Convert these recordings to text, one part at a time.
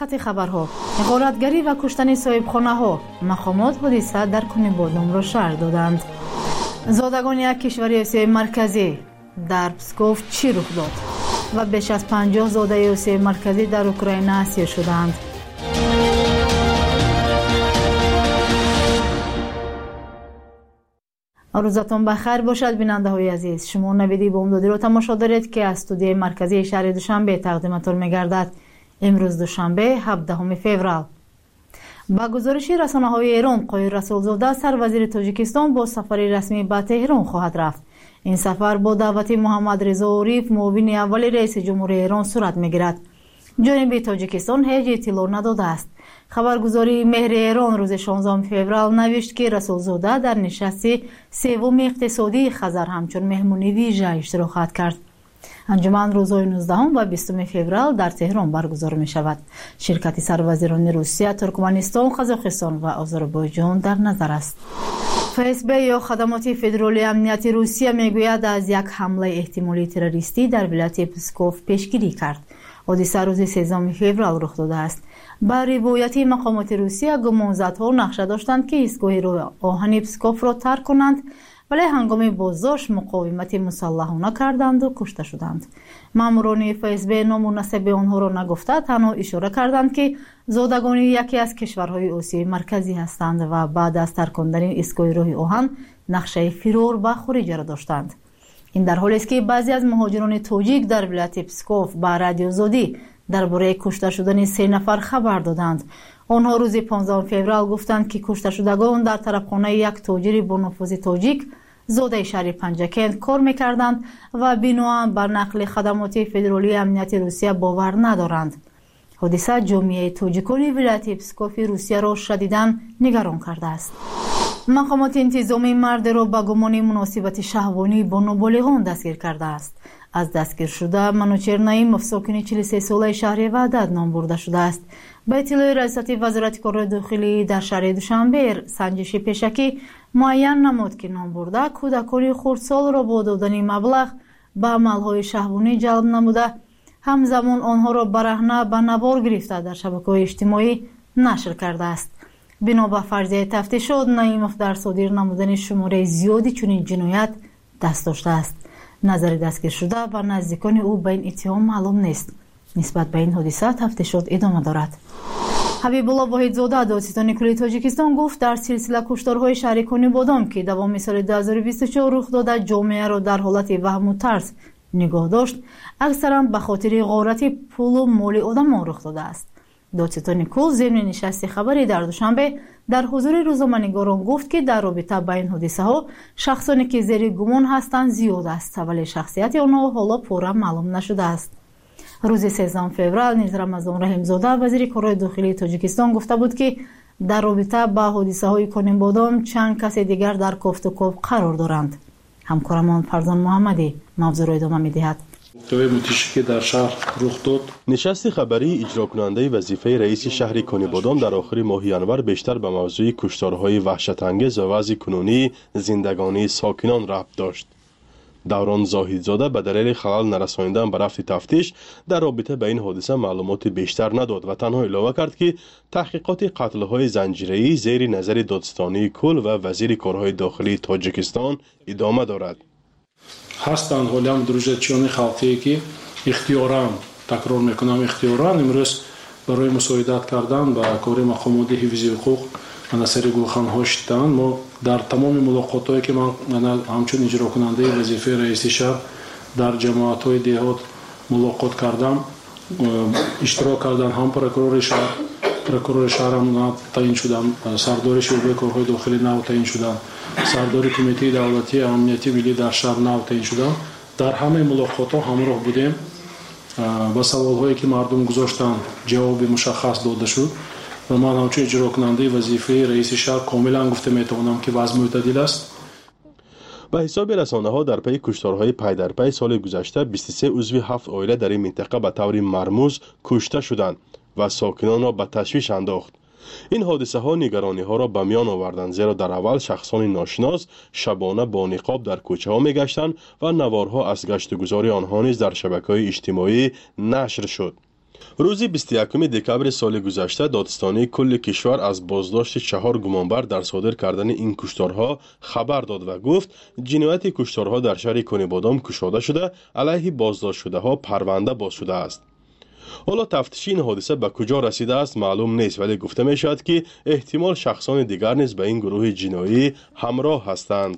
خبرها غارتگری و کشتن صاحبخانه ها مقامات حادثه در کنیبادام را شرح دادند. زادگان یک کشور آسیای مرکزی در پسکوف چی رخ داد و بیش از 50 زاده آسیای مرکزی در اوکراین اسیر شدند. روزتان بخیر باشد بیننده های عزیز. شما نویدی بامدادی را تماشا دارید که از استودیوی مرکزی شهر دوشنبه تقدیمتان می‌گردد. امروز دوشنبه 17 فوریه. با گزارش رسانه‌های ایران، قایل رسولزاده سروزیر تاجیکستان با سفر رسمی به تهران خواهد رفت. این سفر با دعوت محمد رضا عریف معاون اول رئیس جمهور ایران صورت می‌گیرد. جانب تاجیکستان هیچ اطلاع نداده است. خبرگزاری مهر ایران روز 16 فوریه نوشت که رسولزاده در نشست سوم اقتصادی خزر همچون مهمانی ویژه اشتراک خواهد کرد. انجمن روزهای 19 و 20 فوریه در تهران برگزار می شود. شرکت سروزیران روسیه، ترکمنستان، قزاقستان و آذربایجان در نظر است. فسب یا خدمات فدرالی امنیتی روسیه میگوید از یک حمله احتمالی تروریستی در ولایت پسکوف پیشگیری کرد. حادثه روز 13 فوریه رخ داده است. با روایت مقامات روسیه گمانزدها نقشه داشتند که ایستگاه راه آهن پسکوف را ترک کنند، ولی هنگام بازداشت مقاومت مسلحانه کردند و کشته شدند. ماموران فسب نام و نسب آنها را نگفته، تنها اشاره کردند که زادگان یکی از کشورهای آسیای مرکزی هستند و بعد از ترک کردن ایستگاه راه آهن نقشه فرار و خروج را داشتند. این در حالی است که بعضی از مهاجران تاجیک در ولایت پسکوف با رادیو زودی درباره کشته شدن 3 نفر خبر دادند. آنها روز 15 فوریه گفتند که کشته شدگان در طرفخانه یک تاجر با نفوذ تاجیک زاده شهر پنجکند کار می‌کردند و بناهن بر نقل خدمات فدرالی امنیتی روسیه باور ندارند. حادثه جامعه تاجیکان ولایت پسکوف روسیه را شدیداً نگران کرده است. مقامات انتظامی مرد را به گمان مناسبت شهوانی با نابالغان دستگیر کرده است. از دستگیر شده منوچهر نعیمov ساکن 43 ساله شهر وحدت نام برده شده است. به اطلاع رئیس وزارت کار داخلی در شهر دوشنبه سنجش پیشکی معین نمود که نام برده کودکان خردسال را با دادن مبلغ به عملهای شهوانی جلب نموده، همزمان آنها را برهنه به نوار گرفته در شبکه‌های اجتماعی نشر کرده است. بنا به فرضیه تفتیشات نعیمov در صادر نمودن شماره زیادی چنین جنایت دست داشته است. نظر دستگیر شده و نزدیکان او به این اتهام معلوم نیست. نسبت به این حادثه تفتیشات ادامه دارد. حبیب الله واحدزاده دادستان کلی تاجیکستان گفت در سلسله کشتارهای شهر کنیبادام که دوام سال 2024 رخ داده جامعه را در حالت وهم و ترس نگاه داشت، اکثرا به خاطر غارت پول و مال آدمان رخ داده است. دادستان کل ضمن نشست خبری در دوشنبه در حضور روزنامه‌نگاران گفت که در رابطه با این حادثه ها شخصانی که زیر گمان هستند زیاد است، ولی شخصیت آنها حالا پورا معلوم نشده است. روز 13 فوریه نیز رمضان رحیمزاده وزیر کار داخلی تاجیکستان گفته بود که در رابطه با حادثه های کنیبادام چند کس دیگر در کوفت و کوب قرار دارند. همکارمان فرزان محمدی موضوع را ادامه می‌دهد. در شهر رخ داد. نشست خبری اجرا کننده وظیفه رئیس شهر کنیبادام در آخر ماه ینور بیشتر به موضوع کشتارهای وحشت‌انگیز و وضع کنونی زندگانی ساکنان ربط داشت. دوران زاهدزاده به دلیل خلل نرسانیدن به رفت تفتیش در رابطه با این حادثه معلومات بیشتر نداد و تنها اعلام کرد که تحقیقات قتل‌های زنجیره‌ای زیر نظر دادستانی کل و وزیر کارهای داخلی تاجیکستان ادامه دارد. هستند حالی هم دروژتچیان خالقی که اختیاران تکرار میکنم اختیاران امروز برای مساعدت کردن با کار مقامات حفظ حقوق منصر گلخان‌ها شدن. ما در تمام ملاقات‌هایی که من همچون اجرا کننده وظیفه رئیس شهر در جماعت‌های دهات ملاقات کردم، اشتراک کردن. هم پروکورور شهر هم تعیین شدم، سردار شعبه کارهای داخلی نو تعیین شدم، سردار کمیته دولتی امنیتی ملی در شهر نو تعیین شدم. در همه ملاقات‌ها همراه بودیم. با سوال‌هایی که مردم گذاشتن جواب مشخص داده شد و من همچون اجرا کننده وظیفه رئیس شهر کاملا گفته میتوانم که وضع معتدل است. به حساب رسانه‌ها در پی کشتارهای پی در پی سال گذشته 23 عضو 7 عائله در این منطقه به طور مرموز کشته شدند و ساکنان را به تشویش انداخت. این حادثه ها نگرانی ها را به میان آوردند، زیرا در اول شخصان ناشناس شبانه با نقاب در کوچه ها می گشتند و نوارها از گشت و گذار آنها نیز در شبکه‌های اجتماعی نشر شد. روز 21 دکامبر سال گذشته دادستانی کل کشور از بازداشت 4 گمانبر در صادر کردن این کشتارها خبر داد و گفت جنایت کشتارها در شهر کنیبادام گشوده شده، علیه بازداشت شده ها پرونده باز شده است. حالا تفتیش این حادثه به کجا رسیده است معلوم نیست، ولی گفته می شود که احتمال شخصان دیگر نیز به این گروه جنایی همراه هستند.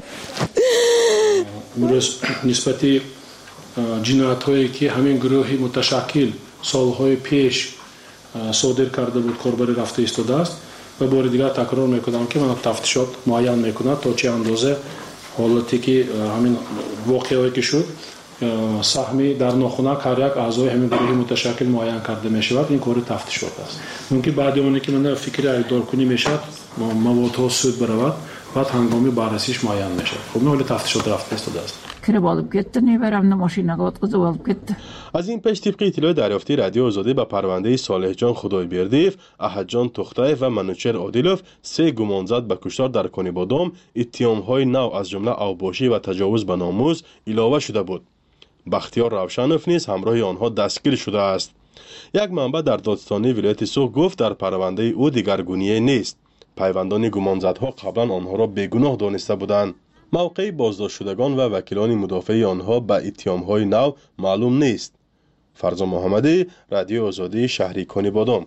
نسبت جنایت هایی که همین گروه متشکل سالهای پیش صادر کرده بود کاربری رفته ایستاده است و بار دیگر تکرار میکنم که من تفتیشات معین میکنه تا چه اندازه حالتی که همین واقعی که شد سهمی در ناخونک هر یک اعضای همین گروه متشکل معین کرده می شود. این کار تفتیشات است. ممکن بعد اونی که من فکر ایدار کنی میشد موادها سود برود بعد هنگامی بررسیش معین میشه. خب نه تفتیشات رفته ایستاده است. از این پیش طبق اطلاع دریافتی رادیو آزادی به پرونده صالح جان خدایبردیف، احد جان تختایف و منوچهر عادلوف 3 گمانزد به کشتار در کنیبادام اتهام‌های نو از جمله اوباشی و تجاوز به ناموس علاوه شده بود. بختیار روشنوف نیز همراه آنها دستگیر شده است. یک منبع در دادستانی ولایت سوخ گفت در پرونده او دیگرگونی نیست. پیوندان گمانزدها قبلا آنها را بیگناه دانسته بودند. موقع بازداشت شدگان و وکیلان مدافع آنها به اتهام‌های نو معلوم نیست. فرزان محمدی، رادیو آزادی، شهر کنیبادام.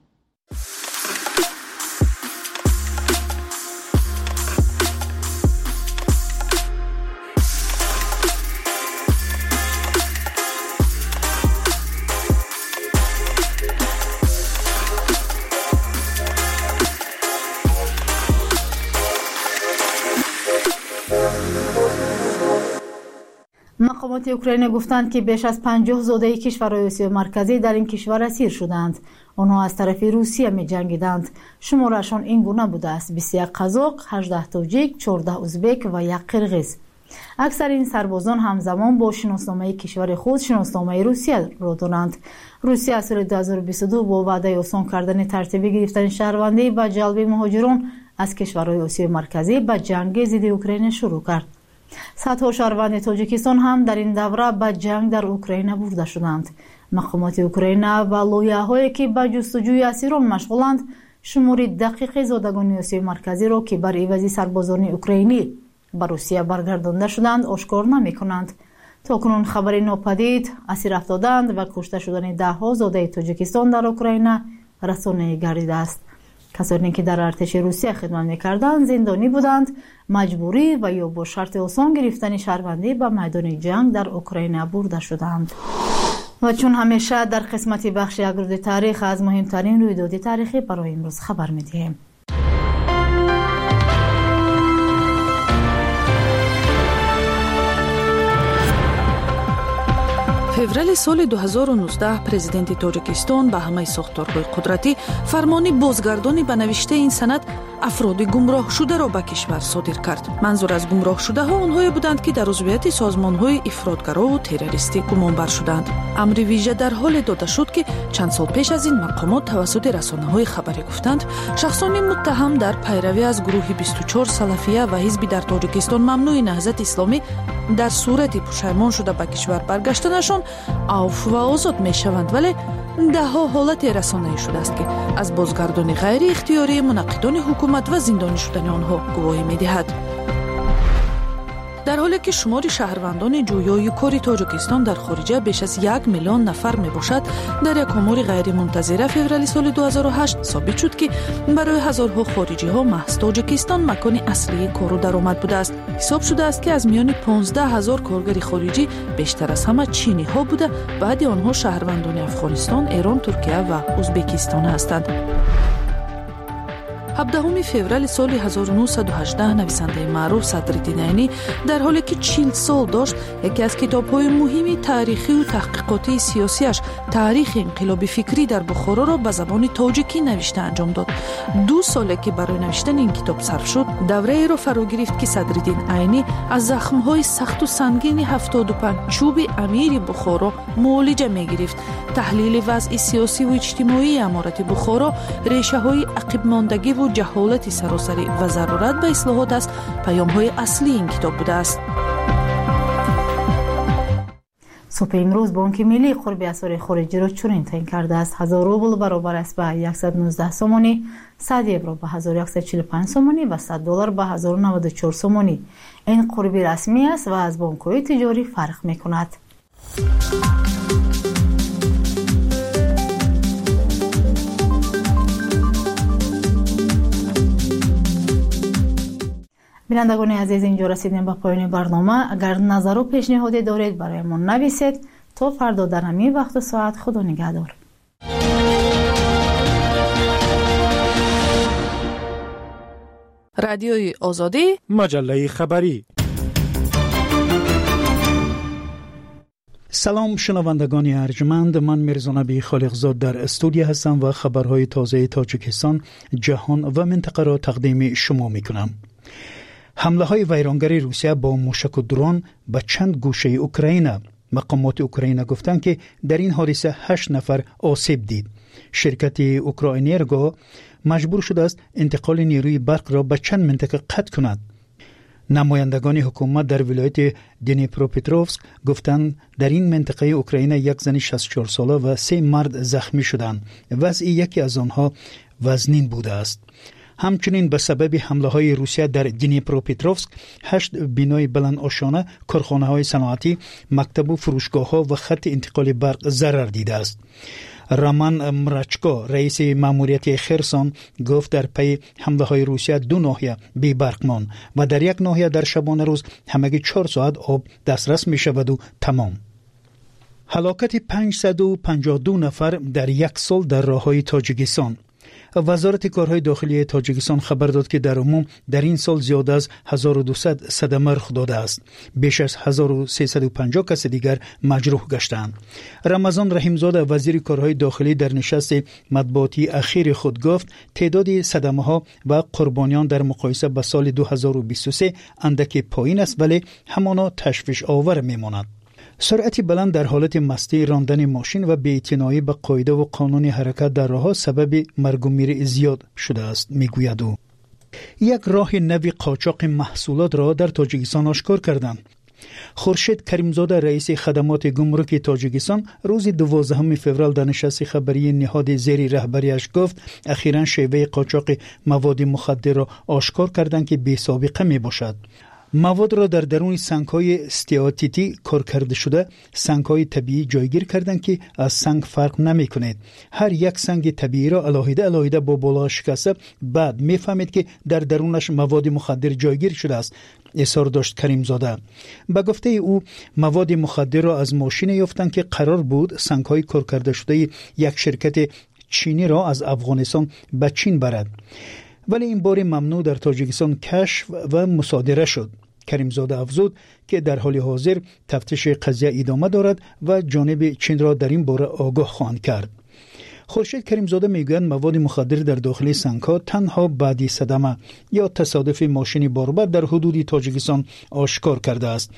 مقامات اوکراین گفتند که بیش از 50 زاده کشورهای آسیای مرکزی در این کشور اسیر شدند. آنها از طرف روسیه می جنگیدند. شمارشان این گونه بوده است: 21 قزاق، 18 تاجیک، 14 ازبک و 1 قرغیز. اکثر این سربازان همزمان با شناسنامه کشور خود شناسنامه روسیه را دارند. روسیه از سال 2022 با وعده آسان کردن ترتیبی گرفتن شهروندی و جلب مهاجران از کشورهای آسیای مرکزی به جنگ ضد اوکراین شروع کرد. صدها شهروند تاجیکستان هم در این دوره به جنگ در اوکراین برده شدند. مقامات اوکراین و لویه‌هایی که به جستجوی اسیران مشغولند شمار دقیق زادگان آسیای مرکزی را که بر عوض سربازان اوکراینی به روسیه برگردانده شدند آشکار نمی‌کنند. تاکنون خبری ناپدید اسیر افتادند و کشته شدن ده‌ها زاده تاجیکستان در اوکراین رسانه‌ای گردیده است. کسانی که در ارتش روسیه خدمت می‌کردند زندانی بودند، مجبوری و یا با شرط آسان گرفتن شهروندی به میدان جنگ در اوکراین برده شدند. و چون همیشه در قسمت بخش اگرود تاریخ از مهمترین رویداد تاریخی برای امروز خبر می‌دهیم. феврали соли 2019 президенти тоҷикистон ба ҳамаи сохторҳои қудратӣ фармони бозгардони ба навиштаи ин санад афроди гумроҳшударо ба кишвар содир кард. манзур аз гумроҳшудаҳо онҳое буданд ки дар узвияти созмонҳои ифротгарову террористӣ гумонбар шуданд. амри вижа дар ҳоле дода шуд ки чанд сол пеш аз ин мақомот тавассути расонаҳои хабарӣ гуфтанд шахсони муттаҳам дар пайравӣ аз гурӯҳи 24 салафия ва ҳизби дар тоҷикистон мамнӯи наҳзати исломӣ дар сурати пушаймон шуда ба кишвар баргаштанашон авф ва озод мешаванд, вале даҳҳо ҳолате расонаӣ шудааст ки аз бозгардони ғайриихтиёрии мунаққидони ҳукумат ва зиндонӣ шудани онҳо гувоҳӣ медиҳад. дар ҳоле ки шумори шаҳрвандони ҷӯёи кори тоҷикистон дар хориҷа беш аз 1 миллион нафар мебошад, дар як омори ғайримунтазира феврали соли 2008 собит шуд ки барои ҳазорҳо хориҷиҳо маҳз тоҷикистон макони аслии кору даромад будааст. ҳисоб шудааст ки аз миёни 15 000 коргари хориҷӣ бештар аз ҳама чиниҳо буда, баъди онҳо шаҳрвандони Афғонистон, Эрон, Туркия ва Узбекистон ҳастанд. 17 феврали соли 1918 нависандаи маъруф Садриддин Айнӣ дар ҳоле ки 40 сол дошт, яке аз китобҳои муҳими таърихию таҳқиқотии сиёсияш таърихи инқилоби фикрӣ дар Бухороро ба забони тоҷикӣ навишта анҷом дод. 2 соле ки барои навиштани ин китоб сарф шуд, давраеро фаро гирифт ки Садриддин Айнӣ аз захмҳои сахту сангини 75 чӯби амири Бухоро муолиҷа мегирифт. таҳлили вазъи сиёсиву иҷтимоии аморати Бухоро решаҳои ақибмондагиву ҷаҳолати саросарӣ ва зарурат ба ислоҳот аст паёмҳои аслии ин китоб будааст. صبح امروز بانک ملی قرب اسعار خارجی را چنین تعیین کرده است: 1000 روبل برابر است به 119 سومانی، 100 یورو به 1145 سومانی و 100 دلار به 1094 سومانی. این قرب رسمی است و از بانک‌های تجاری فرق می‌کند. بینندگان عزیز، اینجا رسیدیم به پایان برنامه. اگر نظر و پیشنهادی دارید برایمان نویسید. تا فردا در همین وقت و ساعت، خدا نگهدار. رادیوی آزادی، مجله خبری. سلام شنوندگان ارجمند، من میرزا نبی خالقزاد در استودیو هستم و خبرهای تازه تاجیکستان، جهان و منطقه را تقدیم شما میکنم. حمله های ویرانگری روسیه با موشک و درون به چند گوشه اوکراین. مقامات اوکراین گفتند که در این حادثه 8 نفر آسیب دید. شرکت اوکراینرگو مجبور شده است انتقال نیروی برق را به چند منطقه قطع کند. نمایندگان حکومت در ولایت دنیپروپتروفسک گفتند در این منطقه اوکراین یک زن 64 ساله و 3 مرد زخمی شدند. وضع یکی از آنها وزنین بوده است. همچنین به سبب حمله های روسیه در دنیپروپتروفسک 8 بینای بلند آشانه، کارخانه های صنعتی، مکتب و فروشگاه ها و خط انتقال برق ضرر دیده است. رامان مرچکو، رئیس ماموریت خرسون، گفت در پی حمله های روسیه 2 ناحیه بی برق ماند و در یک ناحیه در شبانه روز همگی 4 ساعت آب دسترس می شود و تمام. هلاکت 552 نفر در یک سال در راههای تاجیکستان. وزارت کارهای داخلی تاجیکستان خبر داد که در عموم در این سال زیاد از 1200 صدمه رخ داده است. بیش از 1350 کس دیگر مجروح گشتند. رمضان رحیمزاده، وزیر کارهای داخلی، در نشست مطبوعاتی اخیر خود گفت تعداد صدمه ها و قربانیان در مقایسه با سال 2023 اندک پایین است، ولی همانا تشویش آور میماند. سرعت بلند در حالت مستی، راندن ماشین و بی‌اعتنایی به قاعده و قانون حرکت در راه سبب مرگ و میر زیاد شده است، میگوید او. یک راه نوی قاچاق محصولات را در تاجیکستان آشکار کردند. خورشید کریمزاده، رئیس خدمات گمرک تاجیکستان، روز 12 فوریه در نشست خبری نهاد زیر رهبریش گفت اخیراً شیوه قاچاق مواد مخدر را آشکار کردند که بی سابقه می باشد. مواد را در درون سنگ‌های استیاتیتی کار کرده شده، سنگ‌های طبیعی جایگیر کردند که از سنگ فرق نمی‌کند. هر یک سنگ طبیعی را علاوه با بالا شکسته، بعد می‌فهمید که در درونش مواد مخدر جایگیر شده است، اظهار داشت کریمزاده. به گفته او مواد مخدر را از ماشین یافتند که قرار بود سنگ‌های کار کرده شده یک شرکت چینی را از افغانستان به چین برد، ولی این بار ممنوع در تاجیکستان کشف و مصادره شد. کریمزاده افزود که در حال حاضر تفتیش قضیه ادامه دارد و جانب چین را در این باره آگاه خواهند کرد. خورشید کریمزاده میگوید مواد مخدر در داخل سنگ‌ها تنها بعد صدمه یا تصادف ماشین باربر در حدود تاجیکستان آشکار کرده است.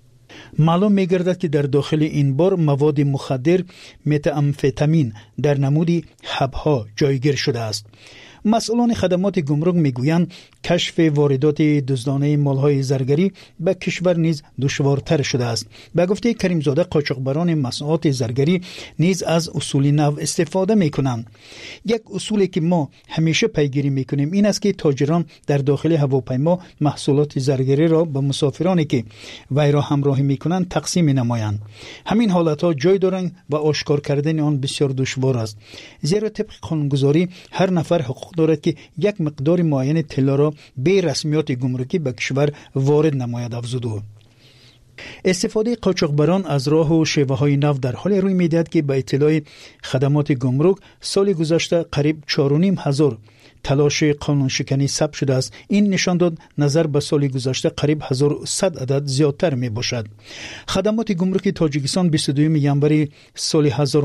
معلوم می‌گردد که در داخل این بار مواد مخدر متامفتامین در نمودی حب‌ها جایگیر شده است. مسئولان خدمات گمرک میگویند کشف واردات دزدانه مالهای زرگری به کشور نیز دشوارتر شده است. به گفته کریمزاده قاچاقبران مصنوعات زرگری نیز از اصول نو استفاده میکنند. یک اصولی که ما همیشه پیگیری میکنیم این است که تاجران در داخل هواپیما محصولات زرگری را به مسافرانی که وی را همراهی میکنند تقسیم نمایند. همین حالتها جای دارند و آشکار کردن آن بسیار دشوار است، زیرا طبق قانونگذاری هر نفر حقوق دارد که یک مقدار معین طلا را به رسمیات گمرکی به کشور وارد نماید، افزود او. استفاده قاچاقبران از راه و شیوه های نو در حال روی میدهد که به اطلاع خدمات گمرک سال گذشته قریب 4,500 تلاش قانون شکنی ثبت شده است. این نشان داد نظر به سال گذشته قریب 1100 عدد زیادتر می باشد. خدمات گمرک تاجیکستان 22 ینوری سال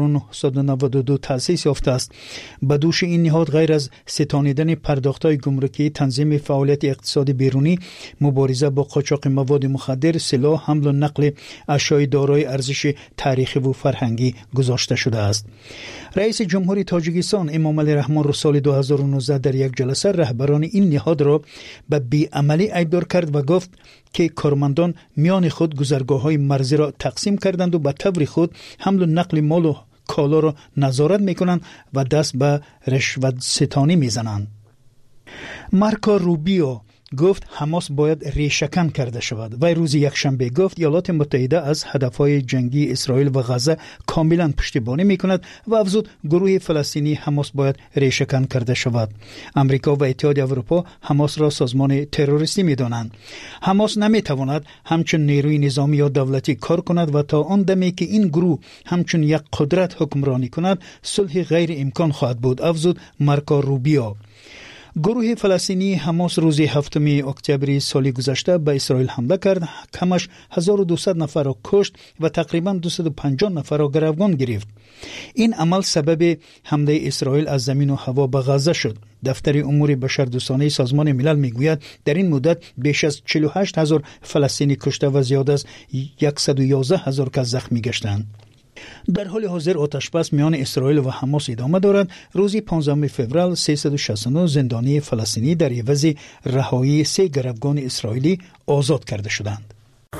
1992 تأسیس یافته است. به دوش این نهاد غیر از ستانیدن پرداخت‌های گمرکی، تنظیم فعالیت اقتصادی بیرونی، مبارزه با قاچاق مواد مخدر، سلاح، حمل و نقل اشیاء دارای ارزش تاریخی و فرهنگی گذاشته شده است. رئیس جمهوری تاجیکستان امام علی رحمان رو سال 2019 در یک جلسه رهبران این نهاد را به بیعملی ایبدار کرد و گفت که کارمندان میان خود گذرگاه‌های مرزی را تقسیم کردند و به طور خود حمل و نقل مال و کالا را نظارت میکنند و دست به رشوت ستانی میزنند. مارکو روبیو گفت حماس باید ریشه‌کن کرده شود. و روز یکشنبه گفت ایالات متحده از هدفهای جنگی اسرائیل و غزه کاملا پشتیبانی میکند و افزود گروه فلسطینی حماس باید ریشه‌کن کرده شود. امریکا و اتحاد اروپا حماس را سازمان تروریستی میدانند. حماس نمیتواند همچون نیروی نظامی یا دولتی کار کند و تا آن دمی که این گروه همچون یک قدرت حکمرانی کند صلح غیر امکان خواهد بود، افزود مارکو روبیو. گروه فلسطینی حماس روز 7 اکتبر سال گذشته به اسرائیل حمله کرد، کمش 1200 نفر را کشت و تقریبا 250 نفر را گروگان گرفت. این عمل سبب حمله اسرائیل از زمین و هوا به غزه شد. دفتر امور بشردوستانه سازمان ملل میگوید در این مدت بیش از 48000 فلسطینی کشته و زیاد از 111000 کس زخمی گشتند. در حال حاضر آتشبس میان اسرائیل و حماس ادامه دارد. روز 15 فوریه 369 زندانی فلسطینی در عوض رهایی 3 گروگان اسرائیلی آزاد کرده شدند.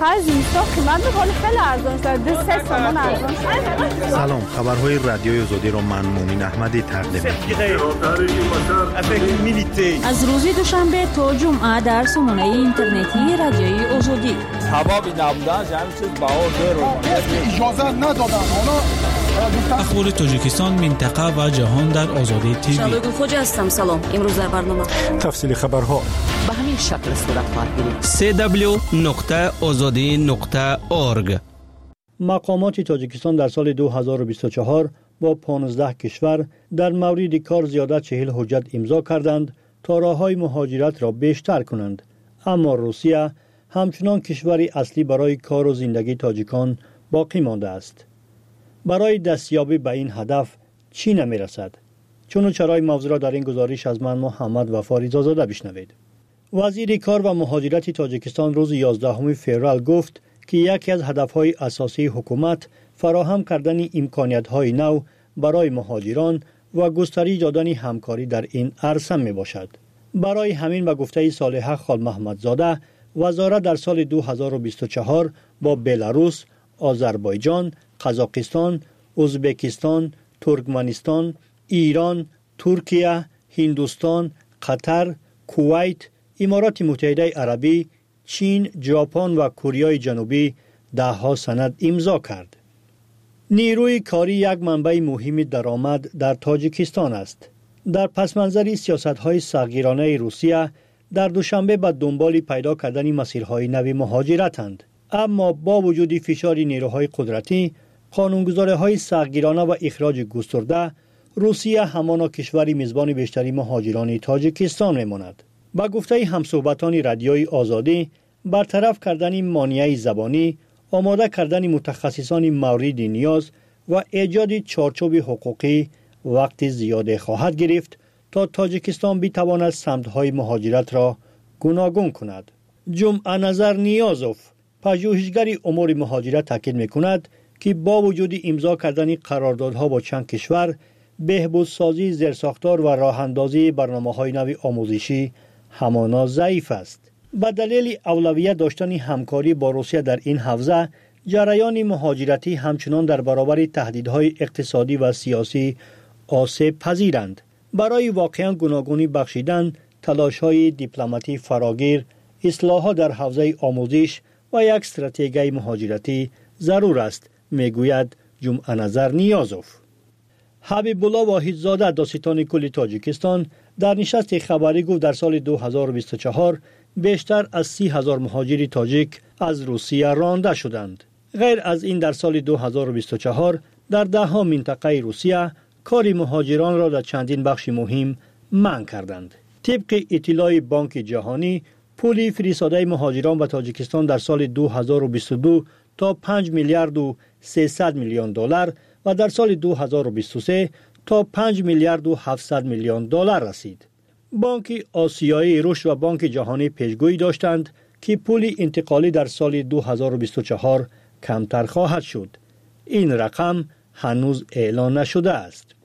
سلام، خبرهای رادیوی آزادی را من مومن احمدی تقدیم می‌کنم. از روز دوشنبه تا جمعه در سامانه اینترنتی رادیوی آزادی. اخبار تاجیکستان، منطقه و جهان در آزادی تیوی. شادو خوجا هستم. سلام. امروز در برنامه تفصیل خبرها به همین شکل صورت خواهد گرفت. www.azadi.org. مقامات تاجیکستان در سال 2024 با 15 کشور در مورد کار زیاده 40 حجت امضا کردند تا راههای مهاجرت را بیشتر کنند. اما روسیه همچنان کشوری اصلی برای کار و زندگی تاجیکان باقی مانده است. برای دستیابی به این هدف چی نمی‌رسد؟ چون و چرای موضوع را در این گزارش از من محمد وفا رضازاده بشنوید. وزیر کار و مهاجرت تاجیکستان روز 11 فوریه گفت که یکی از هدفهای اساسی حکومت فراهم کردن امکانیت‌های نو برای مهاجران و گسترش دادن همکاری در این عرصه میباشد. برای همین به گفته صالحه خال محمدزاده، وزارت در سال 2024 با بلاروس، آذربایجان، قزاقستان، ازبکستان، ترکمنستان، ایران، ترکیه، هندوستان، قطر، کویت، امارات متحده عربی، چین، ژاپن و کره جنوبی 10 سند امضا کرد. نیروی کاری یک منبع مهم درآمد در تاجیکستان است. در پس منظر سیاست‌های سختگیرانه روسیه در دوشنبه به دنبال پیدا کردن مسیرهای نوی مهاجرتند. اما با وجود فشار نیروهای قدرتی، قانونگذاری‌های سختگیرانه و اخراج گسترده، روسیه همانا کشوری میزبان بیشتری مهاجران تاجیکستان میماند. با گفته همصحبتان رادیوی آزادی، برطرف کردن مانع زبانی، آماده کردن متخصصان مورد نیاز و ایجاد چارچوب حقوقی وقت زیاد خواهد گرفت تا تاجیکستان بتواند سمت‌های مهاجرت را گوناگون کند. جمعه نظر نیازوف، پژوهشگر امور مهاجرت تاکید می‌کند که با وجود امضا کردن قراردادها با چند کشور، بهبودسازی زیرساختار و راه‌اندازی برنامه‌های نوی آموزشی همانا ضعیف است. به دلیل اولویت داشتن همکاری با روسیه در این حوزه، جریان مهاجرتی همچنان در برابر تهدیدهای اقتصادی و سیاسی آسیب پذیرند. برای واقعاً گوناگونی بخشیدن، تلاش‌های دیپلماتی فراگیر، اصلاحات در حوزه آموزش و یک استراتژی مهاجرتی ضرور است، میگوید جمعه نظر نیازوف. حبیب الله واحدزاده، داستان کل تاجیکستان، در نشست خبری گفت در سال 2024 بیشتر از 30,000 مهاجر تاجیک از روسیه رانده شدند. غیر از این در سال 2024 در 10 منطقه روسیه کار مهاجران را در چندین بخش مهم منع کردند. طبق اطلاع بانک جهانی، پول فرستاده مهاجران به تاجیکستان در سال 2022 تا 5 میلیارد و 300 میلیون دلار و در سال 2023 تا 5 میلیارد و 700 میلیون دلار رسید. بانک آسیایی رشد و بانک جهانی پیشگویی داشتند که پول انتقالی در سال 2024 کمتر خواهد شد. این رقم هنوز اعلان نشده است.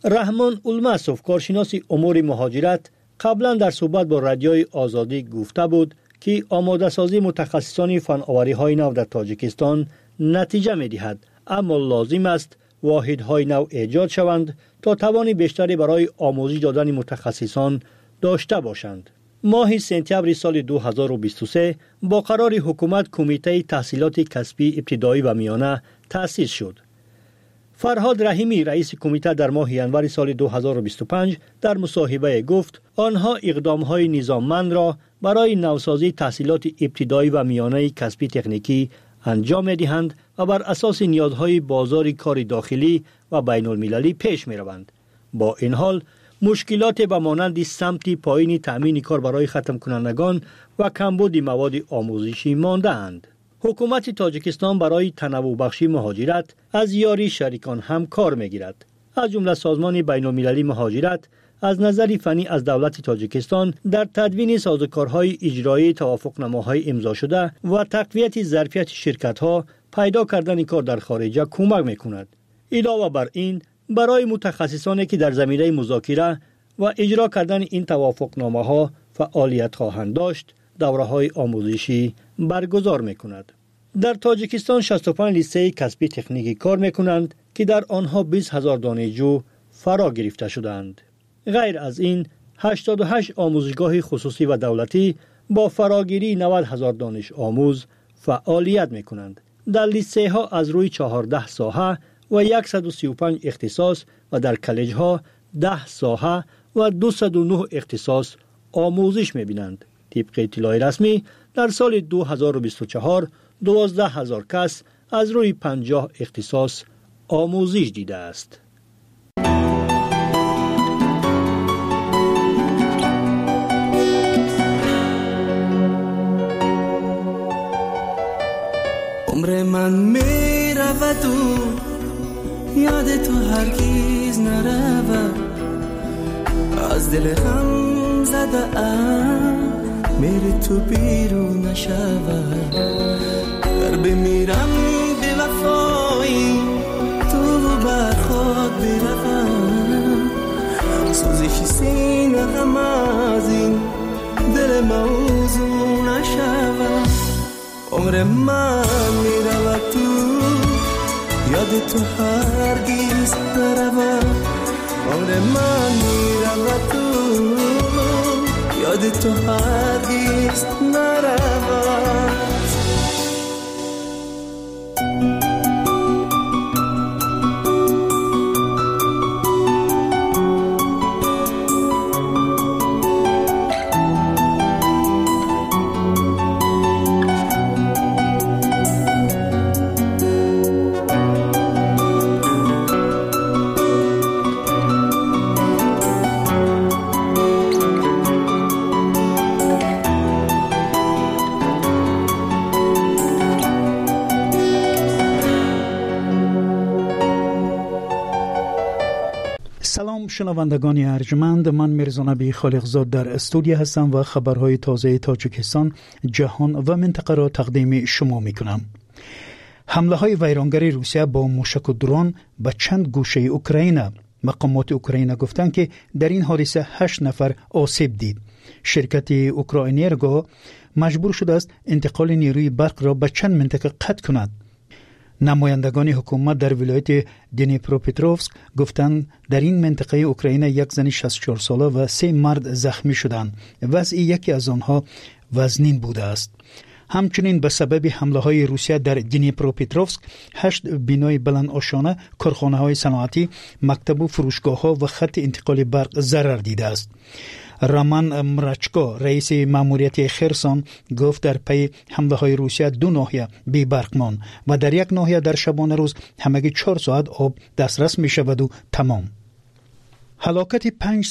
رحمان الماسوف کارشناس امور مهاجرت قبلا در صحبت با رادیوی آزادی گفته بود که آماده سازی متخصصان فناوری های نو در تاجیکستان نتیجه می دهد، اما لازم است واحدهای نو ایجاد شوند تا توان بیشتری برای آموزش دادن متخصصان داشته باشند. ماه سپتامبر سال 2023 با قرار حکومت کمیته تحصیلات کسبی ابتدایی و میانه تأسیس شد. فرهاد رحیمی رئیس کمیته در ماه ژانویه سال 2025 در مصاحبه گفت آنها اقدام‌های نظاممند را برای نوسازی تحصیلات ابتدایی و میانه کسبی تکنیکی انجام می‌دهند و بر اساس نیازهای بازار کار داخلی و بین المللی پیش می‌روند. با این حال مشکلات به مانند سمت پایین تأمین کار برای ختم کنندگان و کمبود مواد آموزشی مانده‌اند. حکومت تاجیکستان برای تنوع بخشی مهاجرت از یاری شریکان هم کار می‌گیرد. از جمله سازمان بین المللی مهاجرت از نظر فنی از دولت تاجیکستان در تدوین سازوکارهای اجرایی توافقنامه‌های امضا شده و تقویت ظرفیت شرکت‌ها پیدا کردن کار در خارج کمک می‌کند. علاوه بر این برای متخصصانی که در زمینه مذاکره و اجرا کردن این توافقنامه‌ها فعالیت خواهند داشت، دوره‌های آموزشی برگزار می‌کند. در تاجیکستان 65 لیسه کسبی تکنیکی کار می‌کنند که در آنها 20,000 دانشجو فرا گرفته شدند. غیر از این 88 آموزشگاه خصوصی و دولتی با فراگیری 90,000 دانش آموز فعالیت می‌کنند. در لیسه ها از روی 14 ساحه و 135 اختصاص و در کالج ها 10 ساحه و 209 اختصاص آموزش می‌بینند. طبق اطلاع رسمی در سال 2024 12,000 کس از روی 50 اختصاص آموزش دیده است. عمر من می رود و یاد تو هرگز نرود، از دل غم زده ام میری تو بیرون نشود. در بمیرم به وفایی تو بر خود بروم، سوزش سینه غم از این دل موضوع نشود. عمر من میرود تو یاد تو هرگز نرود. عمر من میرود تو یاد تو هرگز نرود. سلام شنوندگان ارجمند، من میرزا نبی خالقزاد در استودیو هستم و خبرهای تازه تاجیکستان، جهان و منطقه را تقدیم شما میکنم. حمله های ویرانگری روسیه با موشک و درون به چند گوشه اوکراین. مقامات اوکراین گفتند که در این حادثه 8 نفر آسیب دید. شرکت اوکراینرگو مجبور شده است انتقال نیروی برق را به چند منطقه قطع کند. نمایندگان حکومت در ولایت دنیپروپتروفسک گفتند در این منطقه اوکراین یک زن 64 ساله و 3 مرد زخمی شدند. وضع یکی از آنها وزنین بوده است. همچنین به سبب حمله های روسیه در دنیپروپتروفسک 8 بنای بلند آشانه، کارخانه های صنعتی، مکتب و فروشگاه ها و خط انتقال برق ضرر دیده است. رامان مرچکو رئیس ماموریت خرسون گفت در پی حمله های روسیه 2 ناحیه بی برق ماند و در یک ناحیه در شبانه روز همگی 4 ساعت آب دسترس می شود و تمام. هلاکت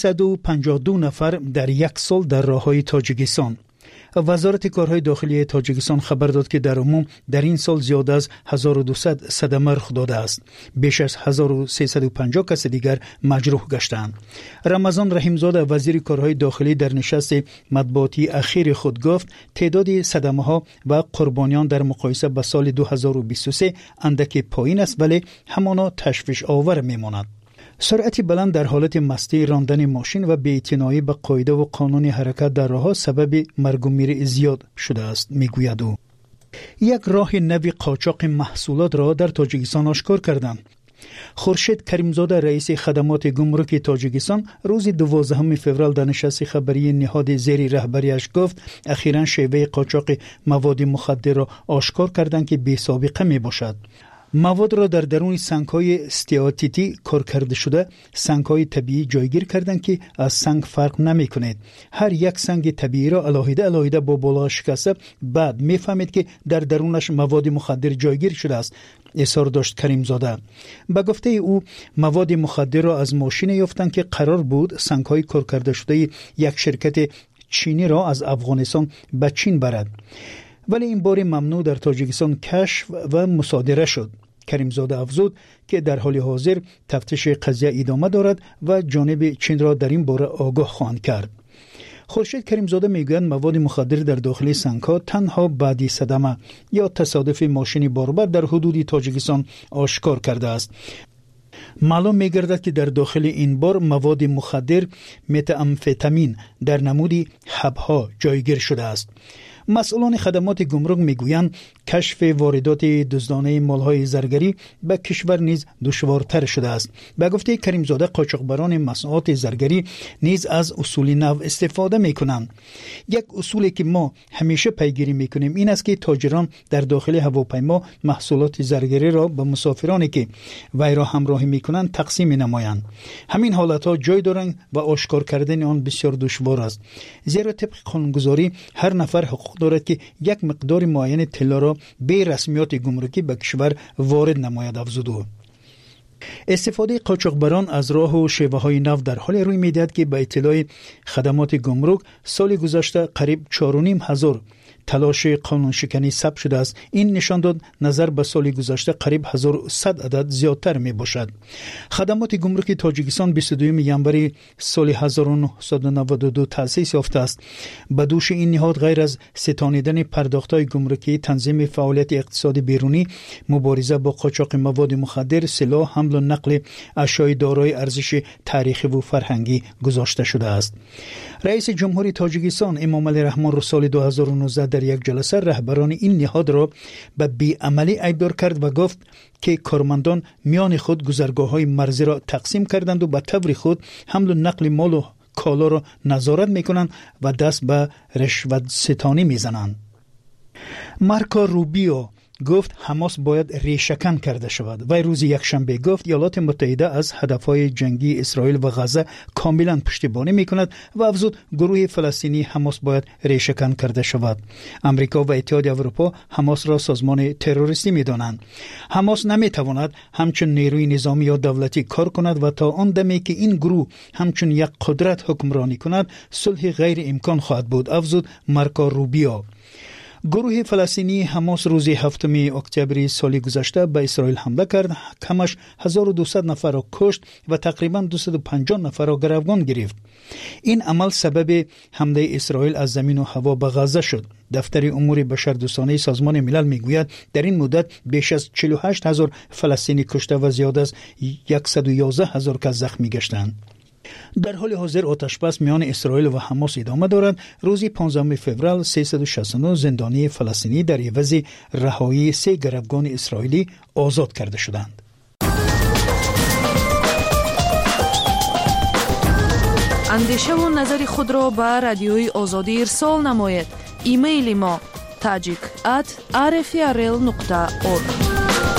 552 نفر در یک سال در راههای تاجیکستان. وزارت کارهای داخلی تاجیکستان خبر داد که در عموم در این سال زیاده از 1200 صدمه رخ داده است. بیش از 1350 کس دیگر مجروح گشتند. رمضان رحیمزاده وزیر کارهای داخلی در نشست مطبوعاتی اخیر خود گفت تعداد صدمه ها و قربانیان در مقایسه با سال 2023 اندک پایین است، ولی همانا تشویش آور میماند. سرعت بلند در حالت مستی، راندن ماشین و بی‌اعتنایی به قاعده و قانون حرکت در راه‌ها سبب مرگ و میر زیاد شده است، میگوید او. یک راه نوی قاچاق محصولات را در تاجیکستان آشکار کردند. خورشید کریمزاده رئیس خدمات گمرک تاجیکستان روز 12 فوریه در نشست خبری نهاد زیر رهبریش گفت اخیراً شیوه قاچاق مواد مخدر را آشکار کردند که بی سابقه می باشد. مواد را در درون سنگ‌های استیاتیتی کار کرده شده، سنگ‌های طبیعی جایگیر کردند که از سنگ فرق نمی‌کند. هر یک سنگ طبیعی را علاوه با بالا شکسته، بعد می‌فهمید که در درونش مواد مخدر جایگیر شده است، اصرار داشت کریمزاده. به گفته او مواد مخدر را از ماشین یافتند که قرار بود سنگ‌های کار کرده شده یک شرکت چینی را از افغانستان به چین برد، ولی این بار ممنوع در تاجیکستان کشف و مصادره شد. کریمزاده افزود که در حال حاضر تفتیش قضیه ادامه دارد و جانب چین را در این باره آگاه خواهند کرد. خورشید کریمزاده میگوید مواد مخدر در داخل سنگ‌ها تنها بعدی صدمه یا تصادف ماشین باربر در حدود تاجیکستان آشکار کرده است. معلوم می‌گردد که در داخل این بار مواد مخدر متامفتامین در نمودی حب‌ها جایگیر شده است. مسئولان خدمات گمرک میگویند کشف واردات دزدانه مالهای زرگری به کشور نیز دشوارتر شده است. به گفته کریمزاده قاچاقبران مصنوعات زرگری نیز از اصول نو استفاده میکنند. یک اصولی که ما همیشه پیگیری میکنیم این است که تاجران در داخل هواپیما محصولات زرگری را به مسافرانی که وی را همراهی میکنند تقسیم نمایند. همین حالتها جای دارند و آشکار کردن آن بسیار دشوار است، زیرا طبق قانونگذاری هر نفر حقوق دارد که یک مقدار معین طلا را به رسمیات گمرکی به کشور وارد نماید، افزود او. استفاده قاچاقبران از راه و شیوه های نو در حال روی می‌دهد که به اطلاع خدمات گمرک سال گذشته قریب 4,500 تلاش قانون شکنی ثبت شده است. این نشان داد نظر به سال گذشته قریب 1100 عدد زیادتر می باشد. خدمات گمرک تاجیکستان 22 ینوری سال 1992 تأسیس یافته است. به دوش این نهاد غیر از ستانیدن پرداخت‌های گمرکی، تنظیم فعالیت اقتصادی بیرونی، مبارزه با قاچاق مواد مخدر، سلاح، حمل و نقل اشیاء دارای ارزش تاریخی و فرهنگی گذاشته شده است. رئیس جمهوری تاجیکستان امامعلی رحمان رو سال 2019 در یک جلسه رهبران این نهاد را به بی‌عملی ایبدار کرد و گفت که کارمندان میان خود گذرگاه‌های مرزی را تقسیم کردند و به طور خود حمل و نقل مال و کالا را نظارت می‌کنند و دست به رشوت ستانی می‌زنند. مارکو روبیو گفت حماس باید ریشه‌کن کرده شود. وی روز یکشنبه گفت ایالات متحده از هدفهای جنگی اسرائیل و غزه کاملا پشتیبانی می‌کند و افزود گروه فلسطینی حماس باید ریشه‌کن کرده شود. امریکا و اتحاد اروپا حماس را سازمان تروریستی می‌دانند. حماس نمی‌تواند همچون نیروی نظامی یا دولتی کار کند و تا آن دمی که این گروه همچون یک قدرت حکمرانی کند صلح غیر امکان خواهد بود، افزود مارکو روبیو. گروه فلسطینی حماس روز 7 اکتبر سال گذشته به اسرائیل حمله کرد، کمش 1200 نفر را کشت و تقریبا 250 نفر را گروگان گرفت. این عمل سبب حمله اسرائیل از زمین و هوا به غزه شد. دفتر امور بشردوستانه سازمان ملل میگوید در این مدت بیش از 48,000 فلسطینی کشته و زیاد از 111,000 کس زخمی گشتند. در حال حاضر آتشبس میان اسرائیل و حماس ادامه دارد. روز 15 فوریه 369 زندانی فلسطینی در عوض رهایی 3 گروگان اسرائیلی آزاد کرده شدند. اندیشه و نظر خود را به رادیوی آزادی ارسال نمایید. ایمیل ما tajik@rfrl.org.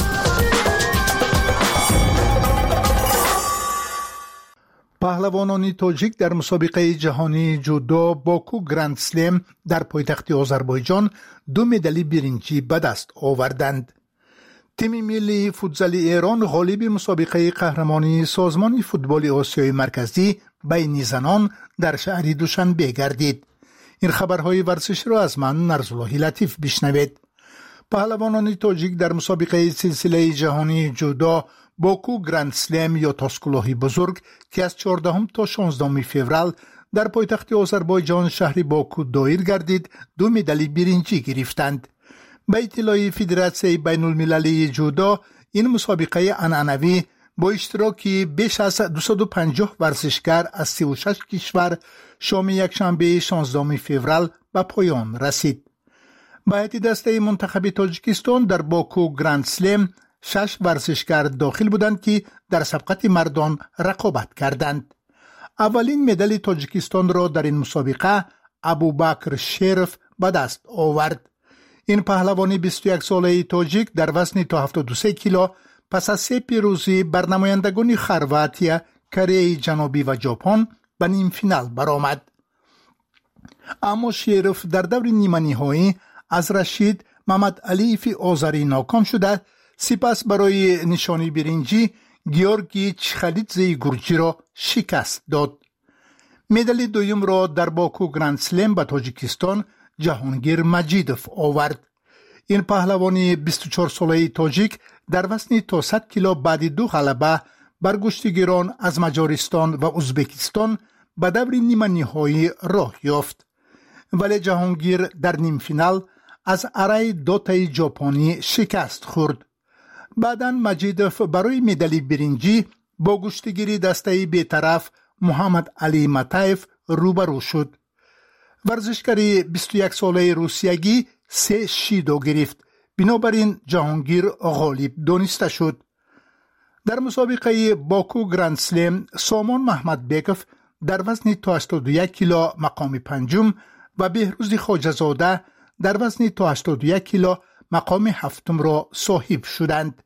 پهلوانان تاجیک در مسابقه جهانی جودو باکو گرند سلم در پایتخت آذربایجان 2 مدال برنجی به دست آوردند. تیم ملی فوتزال ایران غالب مسابقه قهرمانی سازمان فوتبال آسیای مرکزی بین زنان در شهر دوشنبه گردید. این خبرهای ورزش را از من نرزالله لطیف بشنوید. پهلوانان تاجیک در مسابقه سلسله جهانی جودو باکو گرند سلم یا تاسکلاهی بزرگ که از 14 تا 16 فوریه در پایتخت آذربایجان شهر باکو دایر گردید 2 مدال برنجی گرفتند. به اطلاع فدراسیون بین المللی جودو این مسابقه عنعنوی با اشتراک بیش از 250 ورزشکار از 36 کشور شام یکشنبه 16 فوریه به پایان رسید. به هیئت دسته منتخب تاجیکستان در باکو گرند سلم 6 ورزشکار داخل بودند که در سبقت مردان رقابت کردند. اولین مدال تاجیکستان را در این مسابقه ابوبکر شریف به دست آورد. این پهلوان 21 ساله تاجیک در وزن تا 73 کیلو پس از 3 پیروزی بر نمایندگان خرواتیا، کره جنوبی و ژاپن به نیم فینال برآمد. اما شریف در دور نیمه نهایی از رشید محمد علیف آذری ناکام شده، سپس برای نشانی برنجی گیورگی چخلیدزه گرجی را شکست داد. مدال دوم را در باکو گرند سلم به تاجیکستان جهانگیر مجیدوف آورد. این پهلوان 24 ساله تاجیک در وزن تا 100 کیلو بعد 2 غلبه بر گشتگیران از مجارستان و ازبکستان به دور نیمه نهایی راه یافت. ولی جهانگیر در نیم فینال از ارای دوتای ژاپنی شکست خورد. بعداً مجیدوف برای مدال برنجی با گشتگیری دسته بی‌طرف محمد علی متایف روبرو شد. ورزشکار 21 ساله روسیگی 3 شیدو گرفت. بنابراین جهانگیر غالب دانسته شد. در مسابقه باکو گرند سلم سامان محمد بیکوف در وزن تا 81 کیلو مقام پنجم و بهروز خواجه‌زاده در وزن تا 81 کیلو مقام هفتم را صاحب شدند.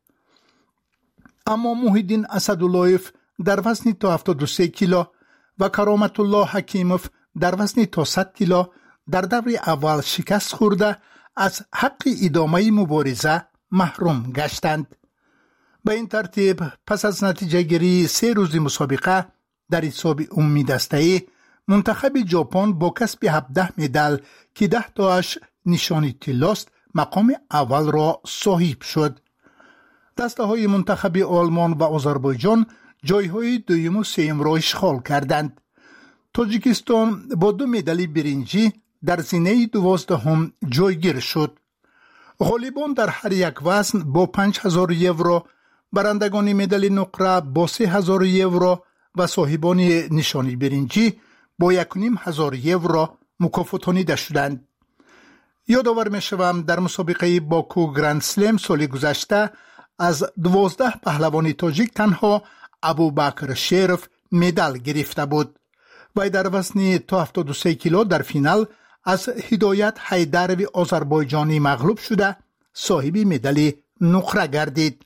اما محیدین اسداللهیف در وزن تا 73 کیلو و کرامت الله حکیموف در وزن تا 100 کیلو در دور اول شکست خورده از حق ادامه مبارزه محروم گشتند. به این ترتیب پس از نتیجه گیری 3 روز مسابقه در حساب عمومی دسته‌ای منتخب ژاپن با کسب 17 مدال که 10 تاش نشانی طلاست مقام اول را صاحب شد. دسته‌های منتخب آلمان و آذربایجان جایهای دوم و سوم را اشغال کردند. تاجیکستان با 2 مدال برنجی در زینه 12 جایگیر شد. غالبان در هر یک وزن با 5000 یورو، برندگان مدال نقره با 3000 یورو و صاحبان نشانی برنجی با 1500 یورو مکافاتانیده شدند. یادآور می‌شوم در مسابقه باکو گرند سلم سال گذشته از 12 پهلوان تاجیک تنها ابوبکر شریف مدال گرفته بود و در وزن تا 73 کیلو در فینال از هدایت حیدروی آذربایجانی مغلوب شده صاحب مدال نقره گردید.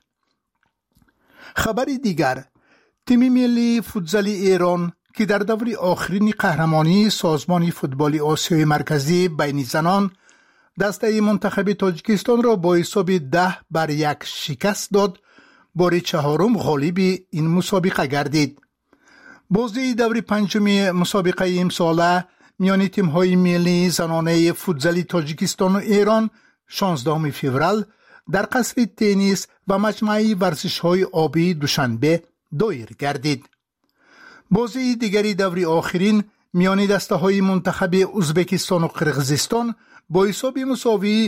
خبر دیگر، تیم ملی فوتبال ایران که در دور آخرین قهرمانی سازمان فوتبال آسیای مرکزی بین زنان دسته منتخب تاجیکستان را با حساب 10-1 شکست داد، بار چهارم غالب این مسابقه گردید. بازی دور پنجم مسابقه امساله میان تیم‌های ملی زنانه فوتبال تاجیکستان و ایران 16 فوریه در قصر تنیس و مجمع ورزش‌های آبی دوشنبه دایر گردید. بازی دیگری دور آخرین میان دسته‌های منتخب ازبکستان و قرقیزستان با حساب مساوی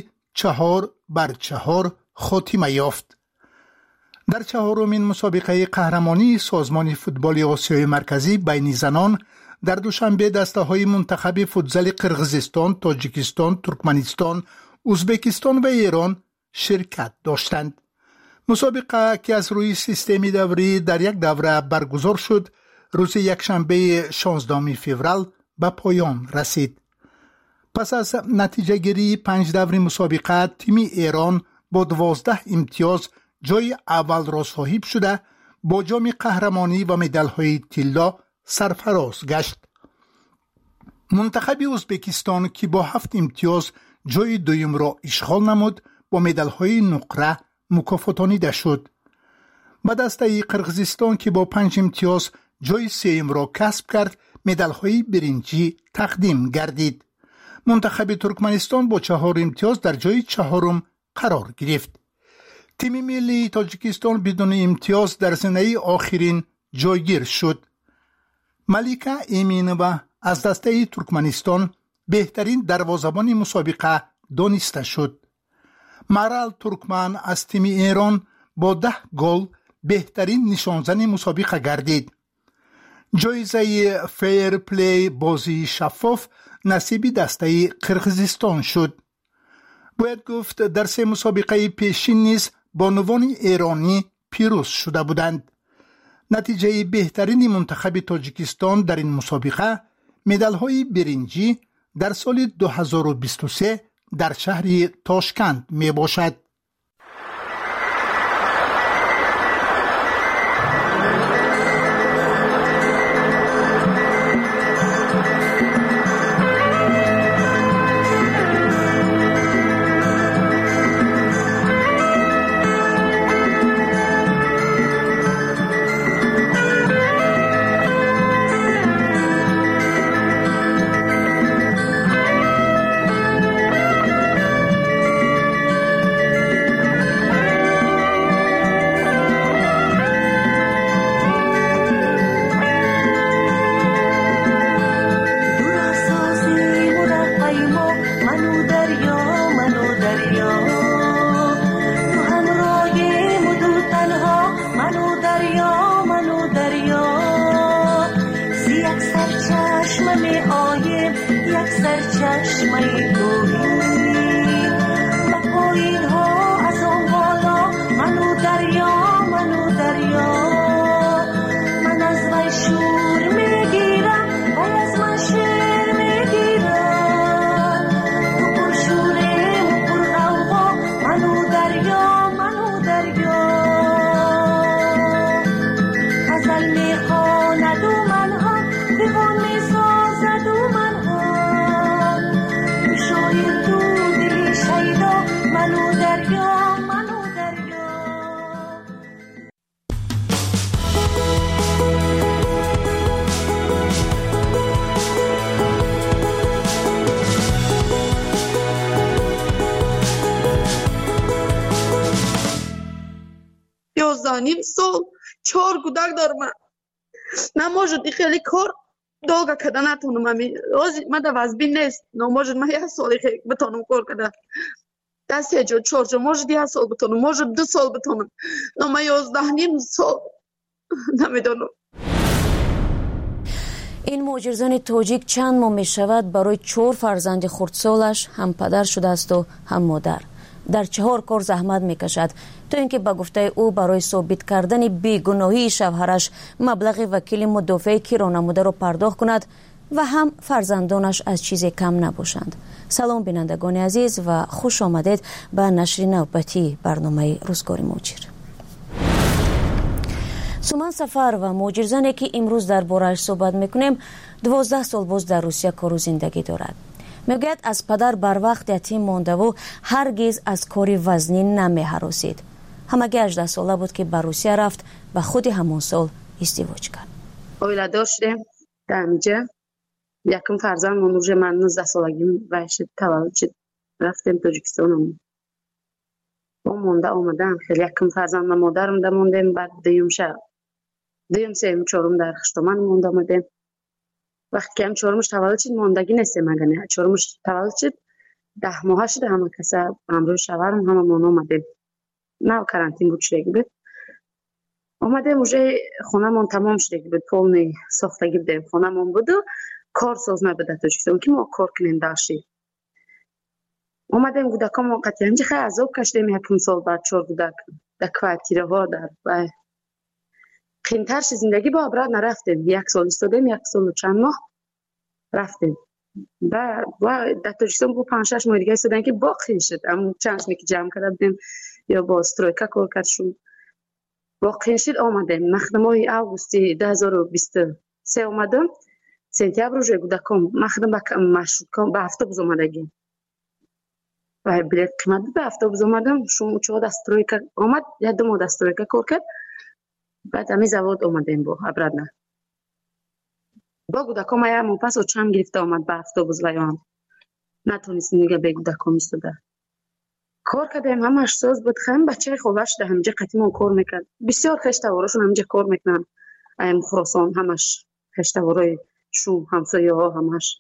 4-4 خاتمه یافت. در چهارمین مسابقه قهرمانی سازمان فوتبال آسیای مرکزی بین زنان در دوشنبه دسته‌های منتخب فوتبال قرقیزستان، تاجیکستان، ترکمنستان، ازبکستان و ایران شرکت داشتند. مسابقه که از روی سیستمی دوری در یک دوره برگزار شد، روز یکشنبه 16 فوریه به پایان رسید. پس از نتیجه گیری 5 دور مسابقه تیم ایران با 12 امتیاز جای اول را صاحب شده با جام قهرمانی و مدال‌های طلا سرفراز گشت. منتخب ازبکستان که با 7 امتیاز جای دوم را اشغال نمود با مدال‌های نقره مکافاتانیده شد. به دسته قرقیزستان که با 5 امتیاز جای سوم را کسب کرد مدال‌های برنجی تقدیم گردید. منتخب ترکمنستان با 4 امتیاز در جای چهارم قرار گرفت. تیم ملی تاجیکستان بدون امتیاز در زینه آخرین جایگیر شد. ملیکا ایمینووا از دسته ترکمنستان بهترین دروازه‌بان مسابقه دانسته شد. مرال ترکمن از تیم ایران با 10 گل بهترین نشانزن مسابقه گردید. جایزه فیر پلی بازی شفاف نصیب دسته قرقیزستان شد. باید گفت در 3 مسابقه پیشین نیز بانوان ایرانی پیروز شده بودند. نتیجه بهترین منتخب تاجیکستان در این مسابقه مدال‌های برنجی در سال 2023 در شهر تاشکند می باشد. نیم سال 4 کودک دارم. نموجود خیلی کار долго کردن نتونم. من در وزبی نیست. نموجود من 1 سالی بتونم کار کردن. دست 4 موجود 1 سال بتونم. موجود 2 سال بتونم. من 11 نیم سال نمیدونم. این مهاجرزن تاجیک چند ماه می شود برای 4 فرزند خردسالش هم پدر شده است و هم مادر. در 4 کار زحمت می کشد تا اینکه با گفته او برای ثابت کردن بیگناهی شوهرش مبلغ وکیل مدافع کیرانموده را پرداخت کند و هم فرزندانش از چیزی کم نباشند. سلام بینندگان عزیز و خوش آمدید به نشر نوبتی برنامه روزگار مهاجر. سومن سفر و مهاجرزنی که امروز در بارش صحبت میکنیم 12 سال باز در روسیه کار و زندگی دارد. میگوید از پدر بر وقت یتیم مانده و هرگز از کاری وزنی نمی‌هراسید. همگی 18 ساله بود که به روسیه رفت و خود همون سال ازدواج کرد. اویلا داشتیم در اینجا یکم فرزند منوژه من 19 سالگیم ویش تولد شد رفتیم تاجیکستان. با مونده آمدم خیلی یکم فرزند و مادرم در موندیم. بعد دویم سیم چهارم در خشتمان مونده آمدیم. وقتی که هم 4مش تولد شد ماندگی نستیم اگه 4مش تولد شد 10 ماه شد همه کسی همراه شوهرم همه مون آمدیم. نه کرانتین بود شده بود. آمدیم اوجه خونه من تمام شده بود. پولنی ساختگی بودیم. خونه من بود و کار ساز نبوده تاجیکستان که ما کار کنیم داشتی. آمدیم کودکان موقتی همچه خیلی عذاب کشیدیم. یکم سال بعد 4 کودک در کوارتیره ها در و قیمترش زندگی با ابراد نرفتیم. 1 سال استادیم 1 سال و چند ماه رفتیم. و در تاجیکستان با 5-6 ماه دیگه استادن که باقی شد. اما چندش که جمع کرده بودیم یا با استرویکا کار کردشون باقی شد. آمدیم مخدم ماه اوگوستی 2023 آمدم. سنتیابر روزه کودکان مخدم به افطابوز آمدگیم. و بلیت قیمت به افطابوز آمدم. شما 4 استرویکا آمد. 1 ماه استرویکا کار کرد. بعد همی زواد آمدیم با ابرادنا. با کودکان ما یه پس و چند گرفته آمد به افطابوز لیان. نتونستیم دیگه به کودکان میستاده. کار کردیم همش ساز بود. خیلی بچه خوبش ده همینجا قطیمون کار میکرد. بسیار خشتواراشون همینجا کار میکنن. ایم خراسان همش خشتوارای شوم همسایه ها همش.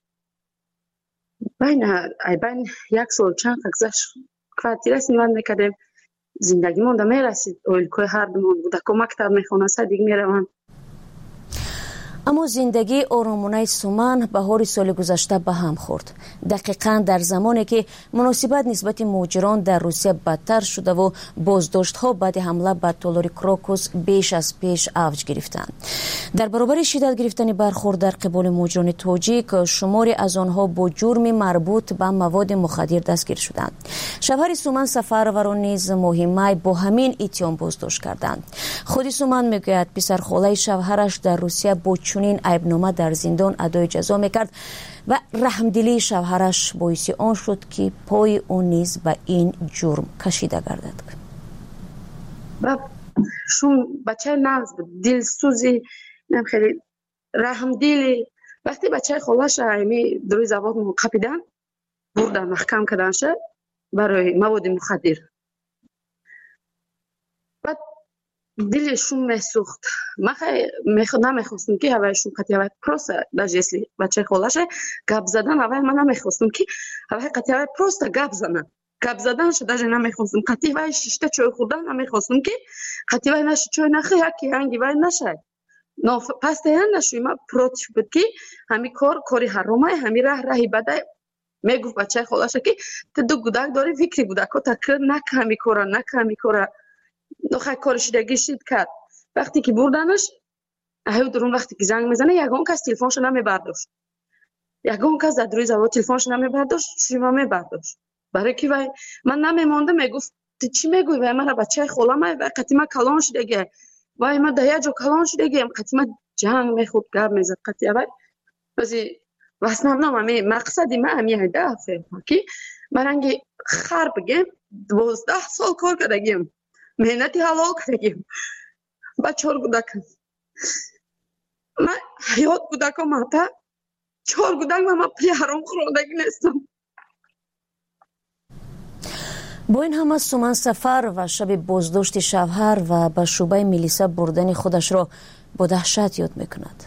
بین 1 سال چند گذشت کوارتیره سنوان میکردیم. زندگی مونده میرسید اویلکوی هر دومون بوده که مکتب میخونه صدیق میروند. اما زندگی آرامانه سومن بهار سال گذشته به هم خورد. دقیقاً در زمانی که مناسبت نسبت مهاجران در روسیه بدتر شده و بازداشت‌ها بعد حمله به تالار کراکوس بیش از پیش اوج گرفتند. در برابر شدت گرفتن برخورد در قبال مهاجران تاجیک، شماری از آنها با جرم مربوط به مواد مخدر دستگیر شدند. شوهر سومن سفروران نیز ماه می با همین اتهام بازداشت کردند. خود سومن میگوید پسرخاله شوهرش در روسیه با چنین عیبنامه در زندان ادای جزا میکرد و رحمدلی شوهرش باعث آن شد که پای اون نیز به این جرم کشیده گردد. شون بچه ناز دلسوزی نم خیلی رحمدلی وقتی بچه خالش ایمی دروی زباد قپیدن بردن محکم کردن شد برای مواد مخدر. بعد دلشون میسوخت. نمیخواستم که هوایشون قطعه پروست داشتی بچه خالش گپ زدن هوای من نمیخواستم که هوای قطعه پروست گپ زنن. گپ زدن شد داشت نمیخواستم قطعه شیشته چای خوردن نمیخواستم که قطعه نشه چای نخی یکی هنگی وای نشه. پس دیگه نشویم پروتش بود که همی کاری حرامه همی راهی بده میگفت بچه خالش که تو دو گودک داری فکری گودک ها تکرار نکه همی کاره نخواه کارش دگیشید کرد. وقتی که بردنش اهو درون وقتی که زنگ میزنه یگان کس تلفنش نمیبرداشت. یگان کس در دروی زبان تلفنش نمیبرداشت شیما میبرداشت. برای که وای من نمیمونده میگفت تو چی میگوی وای من بچه خالم وای قطیمه کلان شدگه وای من ده جو کلان شدگه قطیمه جنگ میخورد گرد میزد قطیمه وای بازی واسنامنام همی مقصدی من همی هدفه که مرنگی خر بگیم 12 سال کار کردگیم مهنتی حلال کردگیم با 4 گودکم من حیات گودکم ماتا 4 گودک من پری حرام خوردگی نیستم. با این همه سومن سفر و شب بازداشت شوهر و به شعبه میلیسا بردن خودش را با دهشت یاد میکند.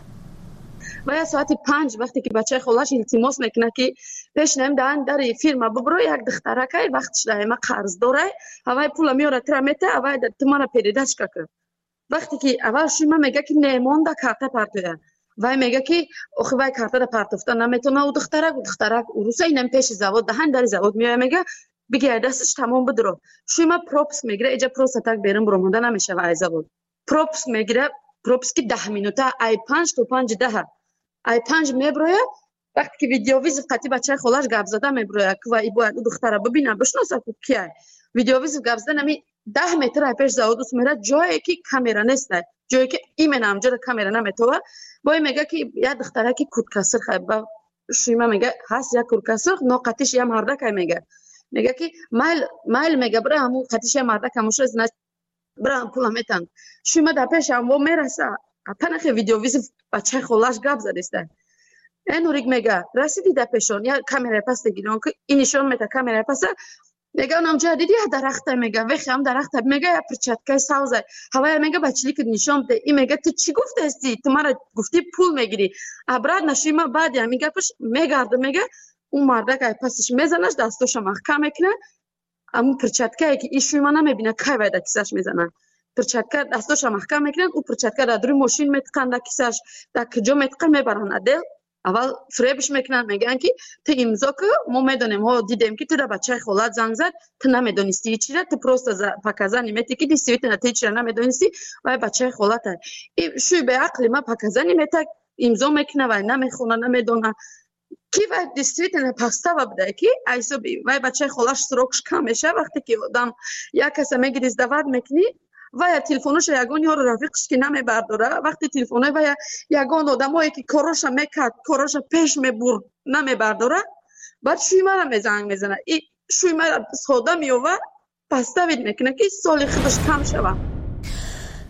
و ساعت 5 وقتی که بچه خالش التماس میکنه که پیش نیم در فیرما ببرو یک دخترکه وقتش دائما قرض داره هوای پول میاره ترمته هوای تمام پیداش کرد. وقتی که اول شما میگه که نمونده کارت پارتویا وای میگه که آخه وای کارت پارتوفتا نمیتونه او دخترک روسا اینم پیش زواد دهن در زواد میاد میگه بگه دستش تمام بدرو شما پروپس میگیره اجا پروستاک بریم برمونده نمیشه وای زواد پروپس میگیره پروپس که 10 مینوته ای 5 تا 5 10 ای 5 میبروه وقتی که ویدیو ویز قطعی بچه خالش گپ زده میبروه که وای باید دختره ببینه بشناسه که کیه ویدیو ویز گپ زده نمی 10 متر پیش زودوس میره جایی که کامera نیست جایی که ایمن امجد کامera نمیتوه وای میگه که یا دختره که کودکسر خیبه شیما میگه هست یا کودکسر ناقتیش یا مردک میگه که مایل میگه برای همون قتیش مردک هموش از نش برای هم پول میتن شیما در پیش هم و میرسه پنخ ویدیو ویز بچه خلاش گپ زدیسته اینوریک میگه رسیدی در پیشون یا کامera پس دیگیرون که اینشون میته کامera پس میگه اونم جدیدی درخته میگه وقتی هم درخته میگه یا پرچتکای ساوزه هوای میگه بچلی که نشون بده این میگه تو چی گفته استی تو مرا گفتی پول میگیری ابراد نشیما بعد یا میگه پش میگرده میگه اون مردک پسش میزنش دستش محکم میکنه اما پرچتکایی که ایشون ما نمیبینه کی باید کیسش میزنن پرچتکا دستش محکم میکنن او پرچتکا در روی ماشین میتقن در کیسش در کجا میتقن میبرن دل اول فریبش میکنن میگن که تو امضا که ما میدونیم ها دیدیم که تو در بچه خالت زنگ زد تو نمیدونستی چی را تو پروست پاکزنی میتی که دیستیویت نتی چی را نمیدونستی و بچه خالت شوی به عقل ما پاکزنی میته امضا میکنه و نمیخونه نمیدونه کی و دیستریت پاستا بده کی ایسو بی و بچه خلاش سروکش کم میشه وقتی که آدم یک کس میگه دعوت میکنی و تلفنش یگان یارو رفیقش که نمیبرداره وقتی تلفنه و یگان آدمایی که کارش میکرد کارش پیش میبرد نمیبرداره بعد شوی مرا میزنگ میزنه این شوی مرا سودا میوه پاستا وید میکنه که سالی خودش کم شوه.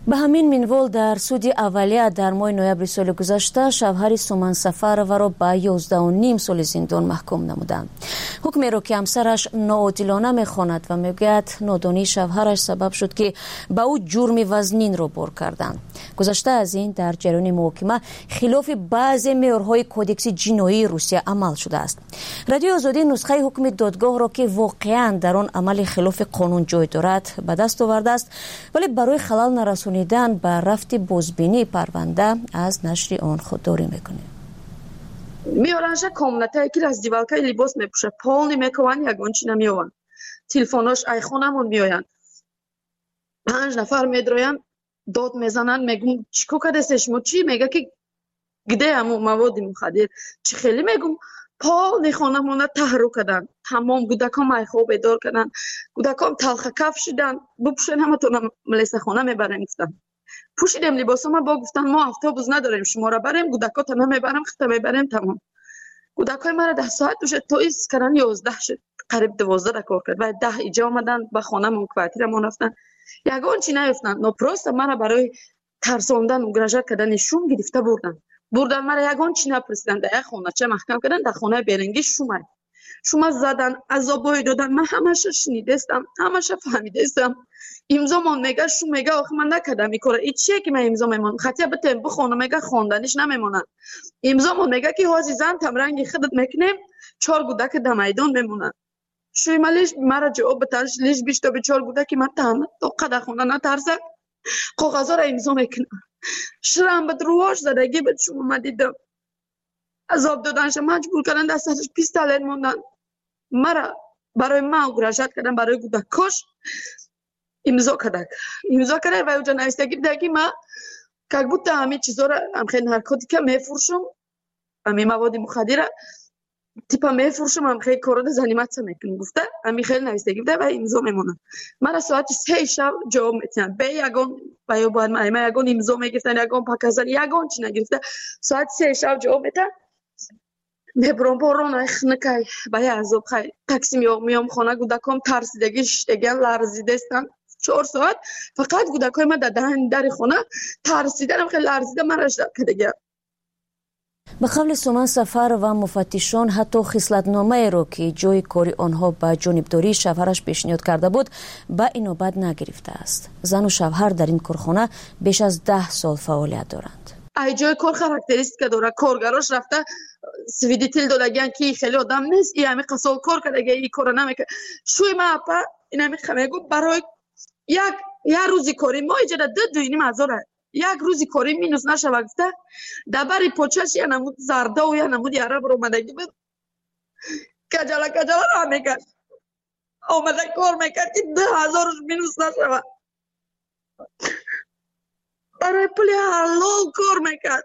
به همین منوال در سود اولیه در ماه نوامبر سال گذشته شوهر سومن سفرова را به 11.5 سال زندان محکوم نمودند. حکمی را که همسرش ناعادلانه میخواند و میگوید نادانی شوهرش سبب شد که به او جرم وزنین را بار کردند. گذشته از این در جریان محاکمه خلاف بعضی معیارهای کودکس جنایی روسیه عمل شده است. رادیو آزادی نسخه حکم دادگاه را که واقعا در آن عمل خلاف قانون جای دارد به دست آورده است، ولی برای خلل نرسانیدن به رفت بازبینی پرونده از نشر آن خودداری میکنه. میارنش комната یکی раздевалка либос мепуша полный мекован ягончина миёван телефонош айхонамон миёян 5 нафар медроян дод мезанан мегум чико кадесеш мо чи мега ки где аму маводи мухадир чи хели мегум полный хонамона таҳру кадан тамом гудаком айхо бедор кадан гудаком талха каф шидан бупушен ҳаматона млесахона мебарем гуфтан пушидем либосома бо гуфтан мо автобус надорем шуморо барем гудакотана мебарем хита мебарем тамом гудакои мара 10 соат уша то из каран 11 шуд қариб 12 да кор кард ва 10 иҷо омадан ба хонамон квартирамон рафтан ягон чи наёфтан но просто мара барои тарсондан угражат кардани шум гирифта бурдан мара ягон чи напрсидан да як хонача маҳкам кардан да хонаи беринги шума задан азобои додан ман ҳамаша шинидестам ҳамаша фаҳмидестам имзомон мега шум мега охи ман накардам ин кора ин чие ки ман имзо мемонам хатия битем бихонам мега хонданиш намемонад имзомон мега ки ҳози зантам ранги хидат мекунем 4 гудаки да майдон мемонад шуима лиш мара ҷавоб битанш лиш биштоби 4 гудаки ман таҳна то қада хона натарсак коғазора имзо мекунам ширам бит рувош задагӣ бит шумо ман дидам азоб доданша маҷбур кардан дасташ пистолет мондан мара барои ман угражат кардан барои гудакош имзо кардак ва уҷа навистаги бидаки ма как будто ҳамин чизора ҳамхел наркотика мефурӯшам ҳамин маводи мухаддира типа мефурӯшам ҳамхел корода заниматсия мекунам гуфта ҳамин хел навистаги бида ва имзо мемонам мара соати 3 шаб ҷавоб метиҳанд бе ягон баёбад ма ягон имзо мегирифтан ягон паказан ягон чи нагирифта соати 3 шаб ҷавоб метиҳанд мебурам боронай хникай ба азоб хай такси миём хона гудаком тарсидаги шиштаган ларзидестан 4 соат фақат гудакои ма дар дари хона тарсидан хеле ларзида марашда кадаган. به قول سومن سفر و مفتشان حتی خصلتنامه‌ای را که جای کاری آنها به جانبداری شوهرش پیشنهاد کرده بود به اینوبت نگرفته است. زن و شوهر در این کارخانه بیش از 10 سال فعالیت دارند. ای جای کار خاراکتریستیکا داره کارگراش رفته свидетель додаган ки хеле одам нест и ами қасол кор кардага и кора намека шуи ма апа инами хамегу барои як рӯзи кори мо иҷара 2,5 як рӯзи кори минус нашава гуфта дабари почаш я намуд зардау я намуд яра буромадаги буд каҷала ра мекард омада кор мекард ки 2,000 минус нашава барои пули ҳалол кор мекард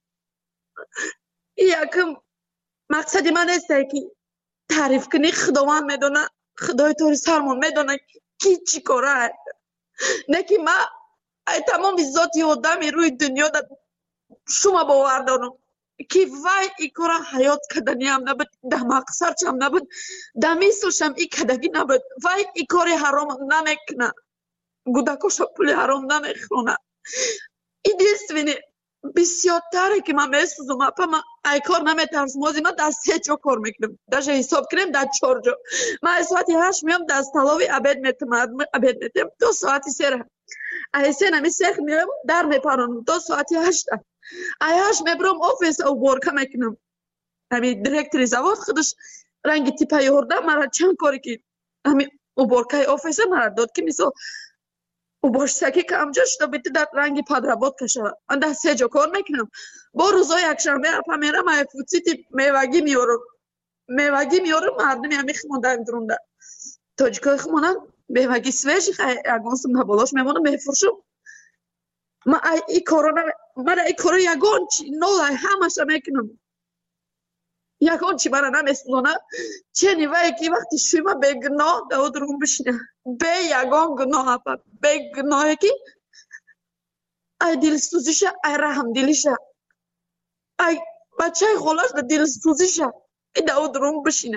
якм мақсади ман нестай ки таъриф кунӣ худованд медона худои тори сармон медона ки чӣ кора не ки ма ай тамоми зоти одами рӯи дунё да шума бовардонам ки вай и кора ҳаёт каданиам набуд да мақсадшам набуд да мислшам и кадагӣ набуд вай и кори ҳаром намекуна гудакоша пули ҳаром намехона единственный бисёртаре ки ман месӯзам апа ман ай кор наметарсам ҳозир ман дар 3 ҷо кор мекунам даже ҳисоб кунем дар 4 ҷо ман соати 8 меам дар столови абед метиҳам то соати 3 ай 3 нами сех меам дар мепаронам то соати 8 ай 8 мебурам офиса уборка мекунам ҳами директори завод худаш ранги типа ёрда мара чанд коре ки ҳами уборкаи офиса мара дод ки мисол уборщица камҷо шуда бити дар ранги подработка шавад ман дар 3 ҷо кор мекунам бо рӯзои якшанбе апа мерам ай фуцити мевагӣ меёрам мардуми ҳами химондан дурунда тоҷикои химонан мевагӣ свежи ягон сум наболош мемонам мефурӯшам ман и коро ягон чи нолай ҳамаша мекунам ягон чи мара намесӯзона чени вае ки вақти шуима бегуноҳ давуд рум бишина бе ягон гуноҳ апа бегуноҳе ки ай дилсӯзиша ай раҳмдилиша ай бачаи холаш да дилсӯзиша и давуд рум бишина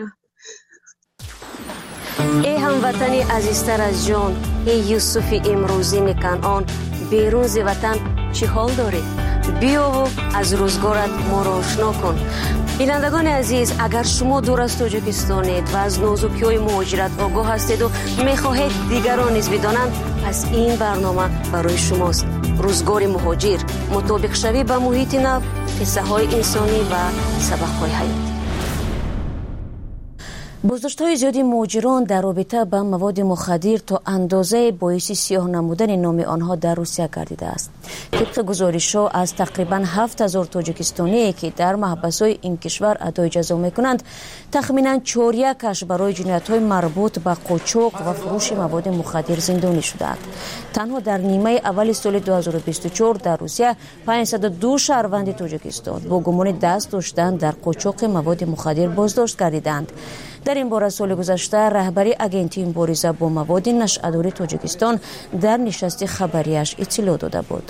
ای هموطنی عزیزتر از جان ای یوسف امروزین کنعان بیرون ز وطن چی حال داری؟ بیا و از روزگارت ما را آشنا کن. بینندگان عزیز، اگر شما دور از تاجیکستانید و از نازکی‌های مهاجرت آگاه هستید و می‌خواهید دیگران نیز بدانند، پس این برنامه برای شماست. روزگار مهاجر، مطابق شوی با محیط نو، قصه‌های انسانی و سبق‌های حیاتی. بازداشت‌های زیادی مهاجران در رابطه با مواد مخدر تا اندازه باعث سیاه نمودن نام آنها در روسیه گردیده است. طبق گزارش‌ها از تقریباً 7000 تاجیکستانی که در محبس‌های این کشور ادای جزا می‌کنند، تخمیناً 4/1 برای جنایت‌های مربوط به قاچاق و فروش مواد مخدر زندانی شده‌اند. تنها در نیمه اول سال 2024 در روسیه 502 شهروند تاجیکستان با گمان دست داشتن در قاچاق مواد مخدر بازداشت گردیدند. در این باره سال گذشته رهبری اگنتی مبارزه با مواد نشأه‌داری تاجیکستان در نشست خبریش اطلاع داده بود.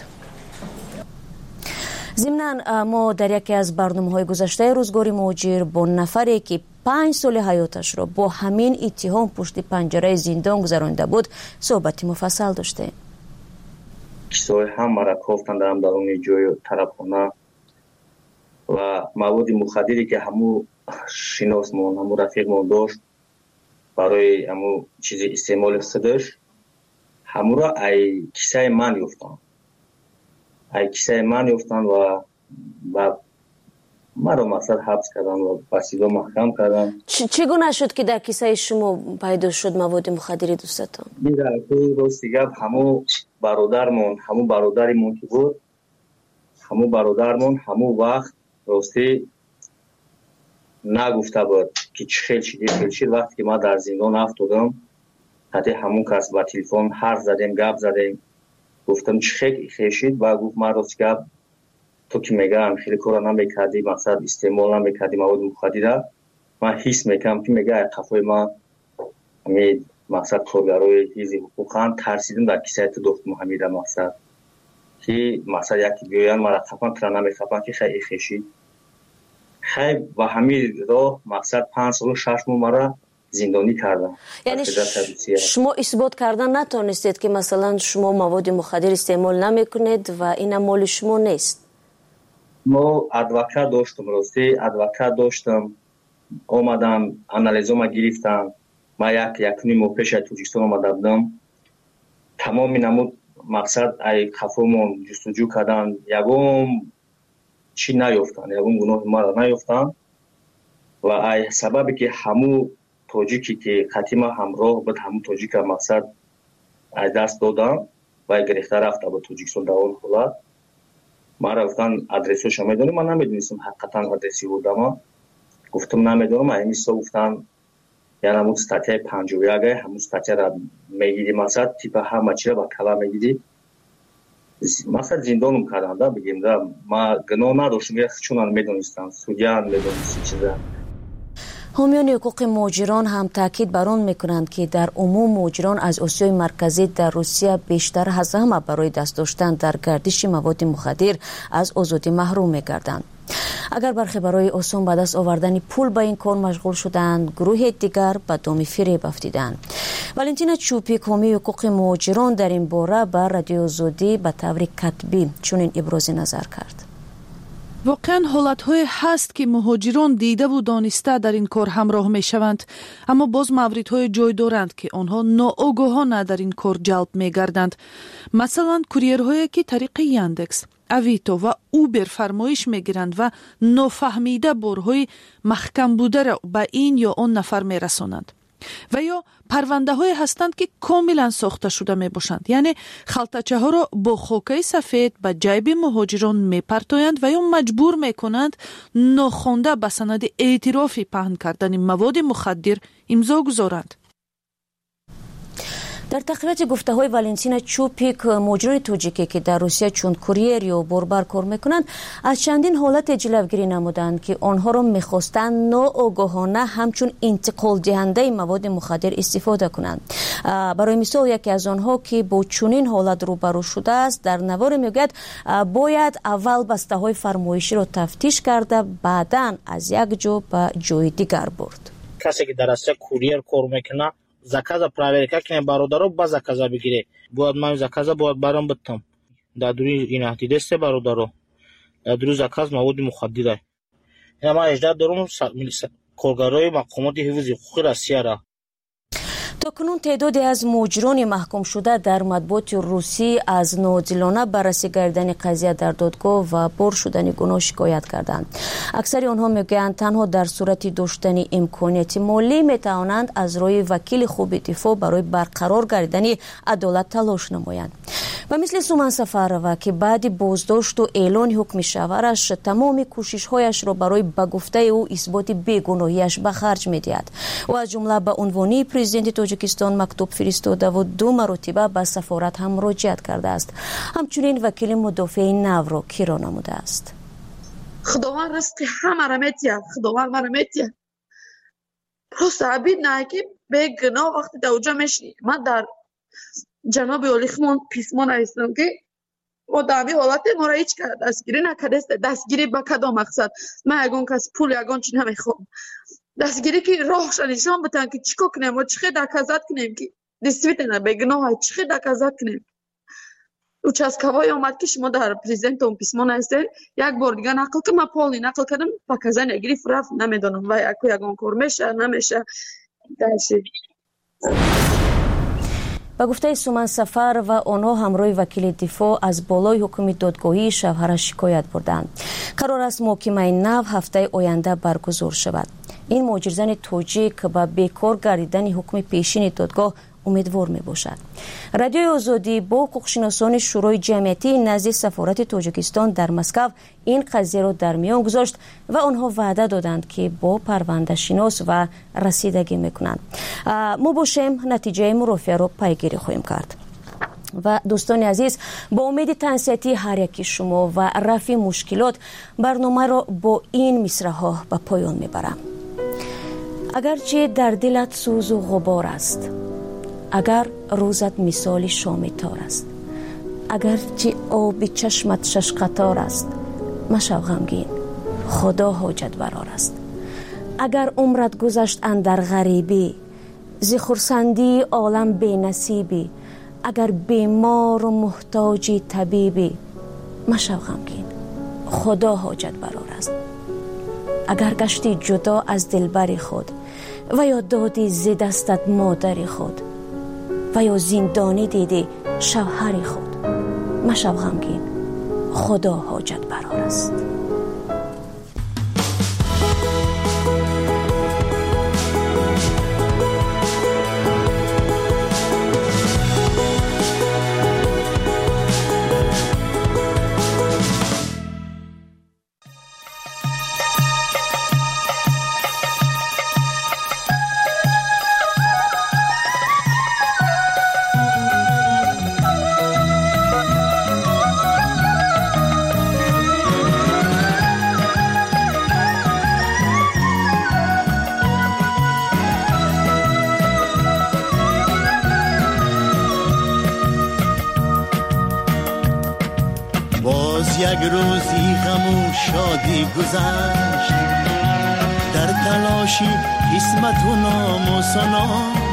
ضمناً ما در یکی از برنامه‌های گذشته روزگار مهاجر با نفری که 5 سال حیاتش را با همین اتهام پشت پنجره زندان گذرانده بود صحبت مفصل داشتیم. کسای هم مرا گفتند در درون جای طرفخانه و مواد مخدری که همو شناسمون همو رفیقمون داشت برای همو چیز استعمال خودش همو را ای کیسه من یافتن و مرا مقصد حبس کردن و بسیار محکم کردن. چگونه شد که در کیسه شما پیدا شد مواد مخدری دوستتون؟ در روز دیگه همو برادریمون که بود همو وقت راستی نگفته بود که چه خیل شد. وقتی که ما در زندان افتادم حتی همون کس با تلفن حرف زدیم گپ زدیم، گفتم چه خیل شد و گفت ما راست گپ تو که میگم خیلی کارا نمیکردی، مقصد استعمال نمیکردی مواد مخدر، من حس میکنم که میگه قفای ما همین مقصد کارگرای حزب حقوقن ترسیدم در کیسه تو دختم همین مقصد که مقصد یکی بیاین مرا خفن ترا نمیخفن که خیلی خیشی خیلی و همین راه مقصد 5 سال و 6 ماه مرا زندانی کردن. یعنی شما اثبات کردن نتونستید که مثلا شما مواد مخدر استعمال نمیکنید و این مال شما نیست؟ ما ادوکات داشتم آمدم انالیزم گرفتم. ما یک نیم پیش از تاجیکستان آمده بودم، تمام نمود مقصد ای خفومون جستجو کردن، یگم چی نیافتن، یگم گناه ما را نیافتن و ای سببی که همو تاجیکی که خطیما همراه بود همو تاجیک مقصد از دست دادن و گرفته رفته به تاجیکستان در اون حالت. ما رفتن ادرسش میدونم، من نمیدونستم حقیقتا ادرسی بودم، گفتم نمیدونم، همیشه گفتن یعنی همون استاتیای 51 همون استاتیا را میگیری مقصد تیپ همه چی را با کلا میگیری مقصد زندانم کردن بگیم ما گناه نداشتم چون میدونستم سودیان میدونستم چیزا. حامیان حقوق مهاجران هم تاکید بر آن میکنند که در عموم مهاجران از آسیای مرکزی در روسیه بیشتر از همه برای دست داشتن در گردش مواد مخدر از آزادی محروم میگردند. اگر برخی برای آسان به دست آوردن پول به این کار مشغول شدند، گروه دیگر به دام فریب افتادند. والنتینا چوپیک حامی حقوق مهاجران در این باره به رادیو آزادی به طور کتبی چنین ابراز نظر کرد. واقعا حالت‌های هست که مهاجران دیده و دانسته در این کار همراه می‌شوند، اما باز موردهای جای دارند که آنها ناآگاهانه در این کار جلب می‌گردند. مثلا کوریرهایی که طریق یاندکس، اویتو و اوبر فرمایش می‌گیرند و نافهمیده بارهای محکم بوده را به این یا آن نفر می‌رسانند. و یا پرونده های هستند که کاملا ساخته شده می باشند، یعنی خلطچه ها را با خاکه سفید به جیب مهاجران می پرتایند و یا مجبور می کنند ناخوانده به سند اعترافی پهن کردن مواد مخدر امضا گذارند. در تقریبات گفته های والنتینا چوپیک، مهاجران تاجیکی که در روسیه چون کوریر یا بربر کار میکنند از چندین حالت جلوگیری نمودند که آنها را میخواستند ناآگاهانه همچون انتقال دهنده مواد مخدر استفاده کنند. برای مثال یکی از آنها که با چنین حالت روبرو شده است در نوار میگوید باید اول بسته های فرمایشی را تفتیش کرده بعداً از یک جا به جای دیگر برد. کسی که در روسیه کوریر کار میکنه заказа проверка кине бародаро ба заказа бигире бояд ман заказа бояд барам биттам در دوری این اهدیدست برادرو در دوری زکاز مواد مخدره اینا ما اجازه دارم کارگرای مقامات حفظ حقوق روسیه را. تاکنون تعدادی از مجرمان محکوم شده در مطبوعات روسی از ناعادلانه بررسی کردن قضیه در دادگاه و بر شدن گناه شکایت کردند. اکثر آنها میگویند تنها در صورت داشتن امکانیت مالی میتوانند از روی وکیل خوب دفاع برای برقرار گردیدن عدالت تلاش نمایند. و مثل سومن سفرова که بعد بازداشت و اعلان حکم شوهرش تمام کوشش‌هایش را برای به گفته او اثبات بیگناهیش به خرج می‌دهد و از جمله به عنوان پرزیدنت تاجیکستان مکتوب فرستاده و 2 مرتبه به سفارت هم مراجعت کرده است. همچنین وکیل مدافع نو را کرا نموده است. خداوند رزق همه را می‌دهد، خداوند ما را می‌دهد. پس عبید نه که بیگناه وقتی در اونجا میشی. من در جناب اولیخمون پیسمان هستم که و دامی حالت ما را هیچ دستگیری نکرده است. دستگیری به کدام مقصد؟ من یگان کس پول یگان چی نمیخوام. دستگیری که راهش نشان بدن که چیکار کنیم و چه دکازات کنیم که دیسویت نه بگناه چه دکازات کنیم. участковой آمد که شما در پرزیدنت اون پیسمان هستید یک بار دیگه نقل که من پول نقل کردم پاکازا نگیری رفت نمیدونم و یگان کار میشه نمیشه داشت. با گفته سومن سفر و آنها همراه وکیل دفاع از بالای حکم دادگاهی شوهرش شکایت بردند. قرار است محاکمه نو هفته آینده برگزار شود. این مهاجرزن تاجیک با بیکار گردیدن حکم پیشین دادگاه امیدوار می باشد. رادیوی آزادی با حقوقشناسان شورای جمعیتی نزد سفارت تاجیکستان در مسکو این قضیه را در میان گذاشت و آنها وعده دادند که با پرونده شناس و رسیدگی میکنند. ما باشیم نتیجه مرافعه را پیگیری خواهیم کرد. و دوستان عزیز با امید تنصیحاتی هر یکی شما و رفع مشکلات برنامه را با این مصرع‌ها به پایان میبرم. اگرچه در دلت سوز و غبار است، اگر روزت مثال شام تار است، اگرچه آب چشمت شش قطار است، مشو غمگین، خدا حاجت برار است. اگر عمرت گذشت اندر غریبی، ز خرسندی عالم بی نصیبی، اگر بیمار و محتاجی طبیبی، مشو غمگین، خدا حاجت برار است. اگر گشتی جدا از دلبر خود و یا دادی ز دستت مادر خود و یا زندانی دیدی شوهر خود، مشو غمگین، خدا حاجت برار است. یک روزی غم و شادی گذشت، در تلاشی قسمت و نام و سنا.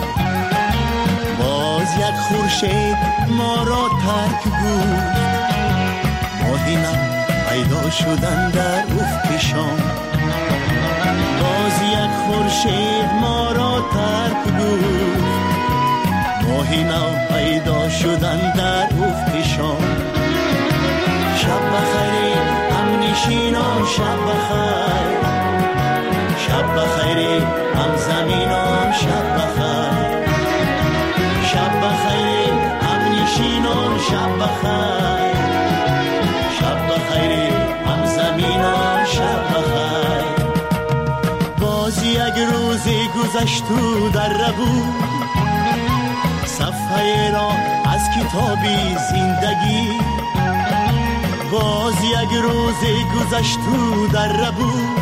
باز یک خورشید ما را ترک بود، ماهی نو پیدا شدن در افق شام. باز یک خورشید ما را ترک بود، ماهی نو پیدا شدن در افق شام. شب بخیر هم نشینان، شب بخیر، شب بخیر هم زمینان، شب بخیر، شب بخیر هم نشینان، شب بخیر، شب بخیر هم زمینان، شب بخیر. باز یک روزی گذشت و در بود، صفحه را از کتابی زندگی. باز یک روزی گذشت و در بود،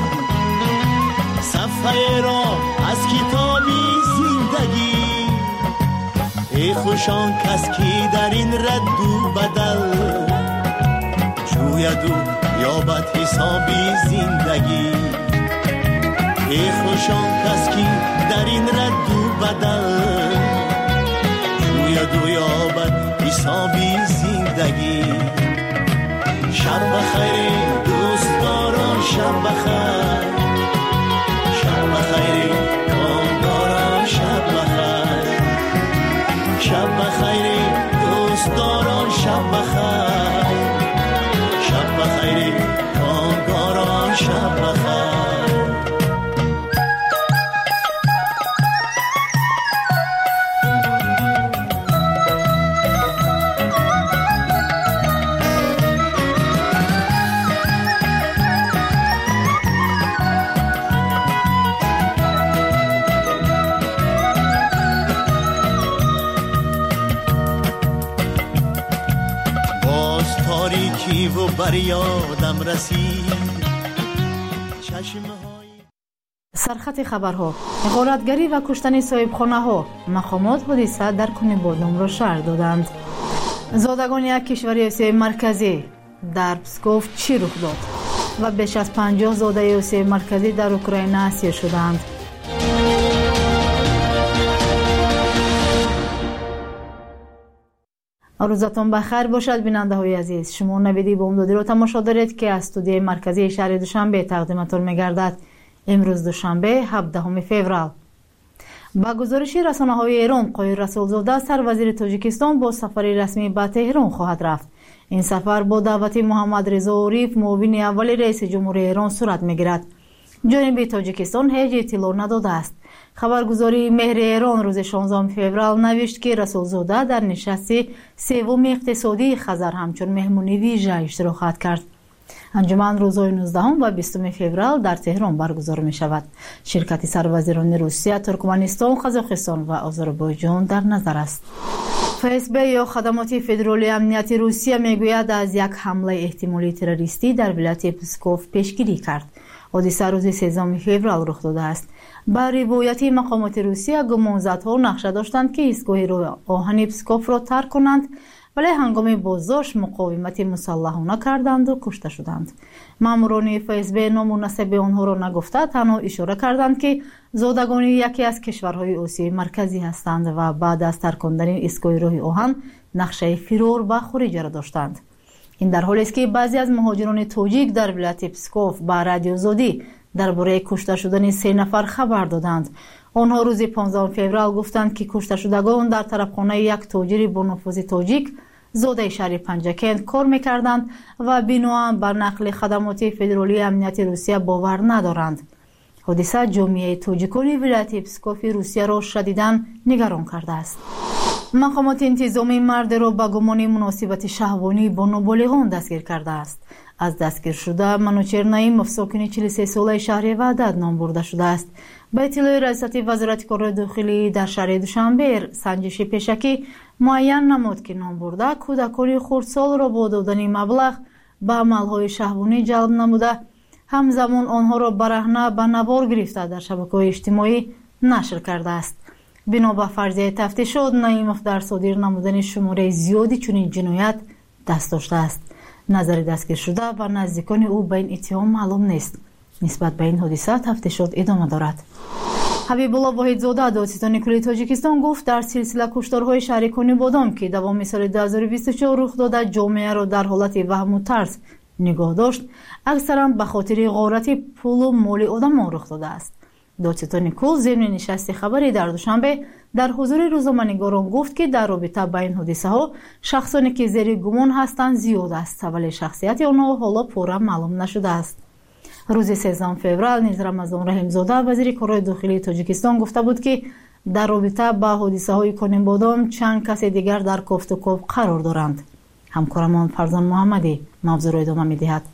صفحه را از کتابی زندگی. ای خوشان کس کی در این رد و بدل، جوید و یابد حسابی زندگی. ای خوشان کس کی در این رد و بدل، جوید و یابد حسابی زندگی. شب بخیر دوستداران شب بخیر شب بخیر کامگاران شب بخیر شب بخیر دوستداران شب بخیر شب بخیر کامگاران شب بخیر تاریکی و بر یادم رسید سرخط خبرها غارتگری و کشتن صاحبخانه ها مقامات حادثه در کنی بادام را شرح دادند. زادگان یک کشور آسیای مرکزی در پسکوف چی رخ داد و بیش از 50 زاده آسیای مرکزی در اوکراین اسیر شدند. روزتان بخیر باشد بیننده های عزیز. شما نویدی بامدادی را تماشا دارید که از استودیوی مرکزی شهر دوشنبه تقدیمتان می‌گردد. امروز دوشنبه 17 فوریه. با گزارش رسانه های ایران قایر رسولزاده سروزیر تاجیکستان با سفر رسمی به تهران خواهد رفت. این سفر با دعوت محمد رضا عریف معاون اول رئیس جمهور ایران صورت می‌گیرد. جانب تاجیکستان هیچ اطلاع نداده است. خبرگزاری مهر ایران روز 16 فوریه نوشت که رسولزاده در نشست سوم اقتصادی خزر همچون مهمانی ویژه اشتراک خواهد کرد. انجمن روزهای 19 و 20 فوریه در تهران برگزار می شود. شرکت سروزیران روسیه، ترکمنستان، قزاقستان و آذربایجان در نظر است. FSB یا خدمات فدرالی امنیتی روسیه میگوید از یک حمله احتمالی تروریستی در ولایت پسکوف پیشگیری کرد. حادثه روز 13 فوریه رخ داده است. با روایت مقامات روسیه گمانزدها نقشه داشتند که ایستگاه آهن پسکوف را ترک کنند، ولی هنگام بازداشت مقاومت مسلحانه کردند و کشته شدند. ماموران FSB نام و نسب آنها را نگفته، تنها اشاره کردند که زادگان یکی از کشورهای آسیای مرکزی هستند و بعد از ترک کردن ایستگاه راه آهن نقشه فرار و خروج را داشتند. این در حالی است که بعضی از مهاجران تاجیک در ولایت پسکوف با رادیو زودی درباره کشته شدن 3 نفر خبر دادند. آنها روز 15 فوریه گفتند که کشته شدگان در طرفخانه یک تاجر با نفوذ تاجیک زاده شهر پنجکند کار می‌کردند و بناهن بر نقل خدمات فدرالی امنیتی روسیه باور ندارند. حادثه جامعه تاجیکان ولایت پسکوف روسیه را شدیداً نگران کرده است. مقامات انتظامی مرد را به گمان مناسبت شهوانی با نابالغان دستگیر کرده است. از دستگیر شده منوچهر نعیمov ساکن 43 ساله شهر وحدت نام برده شده است. به اطلاع رئیس وزارت کار داخلی در شهر دوشنبه سنجش پیشکی معین نمود که نام برده کودکان خردسال را با دادن مبلغ به عملهای شهوانی جلب نموده، همزمان آنها را برهنه به نوار گرفته در شبکه‌های اجتماعی نشر کرده است. بنا به فرضیه تفتیشات نعیمov در صادر نمودن شماره زیادی چنین جنایت دست داشته است. نظر دستگیر شده و نزدیکان او به این اتهام معلوم نیست. نسبت به این حادثه تفتیشات ادامه دارد. حبیب الله واحدزاده دادستان کلی تاجیکستان گفت در سلسله کشتارهای شهر کنی بادام که دوام سال 2024 رخ داده جامعه را در حالت وهم و ترس نگاه داشت، اکثرا به خاطر غارت پول و مال آدم رخ داده است. دادستان کل ضمن نشست خبری در دوشنبه در حضور روزنامه‌نگاران گفت که در رابطه با این حادثه ها شخصانی که زیر گمان هستند زیاد است، ولی شخصیت آنها حالا پورا معلوم نشده است. روز 13 فوریه نیز رمضان رحیمزاده وزیر کار داخلی تاجیکستان گفته بود که در رابطه با حادثه های کنیم بادام چند کس دیگر در کوفت و کوف قرار دارند. همکارمان فرزان محمدی موضوع را ادامه می‌دهد.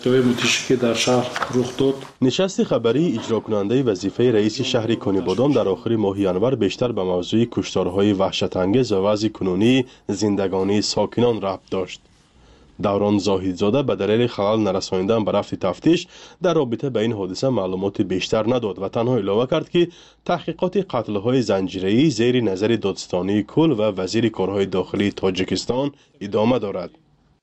که در شهر رخ داد. نشست خبری اجرا کننده وظیفه رئیس شهر کنی بادام در آخر ماه ینور بیشتر به موضوع کشتارهای وحشت‌انگیز و وضع کنونی زندگانی ساکنان ربط داشت. دوران زاهدزاده به دلیل خلل نرسانیدن به رفت تفتیش در رابطه به این حادثه معلومات بیشتر نداد و تنها اعلام کرد که تحقیقات قتل‌های زنجیره‌ای زیر نظر دادستانی کل و وزیر کارهای داخلی تاجیکستان ادامه دارد.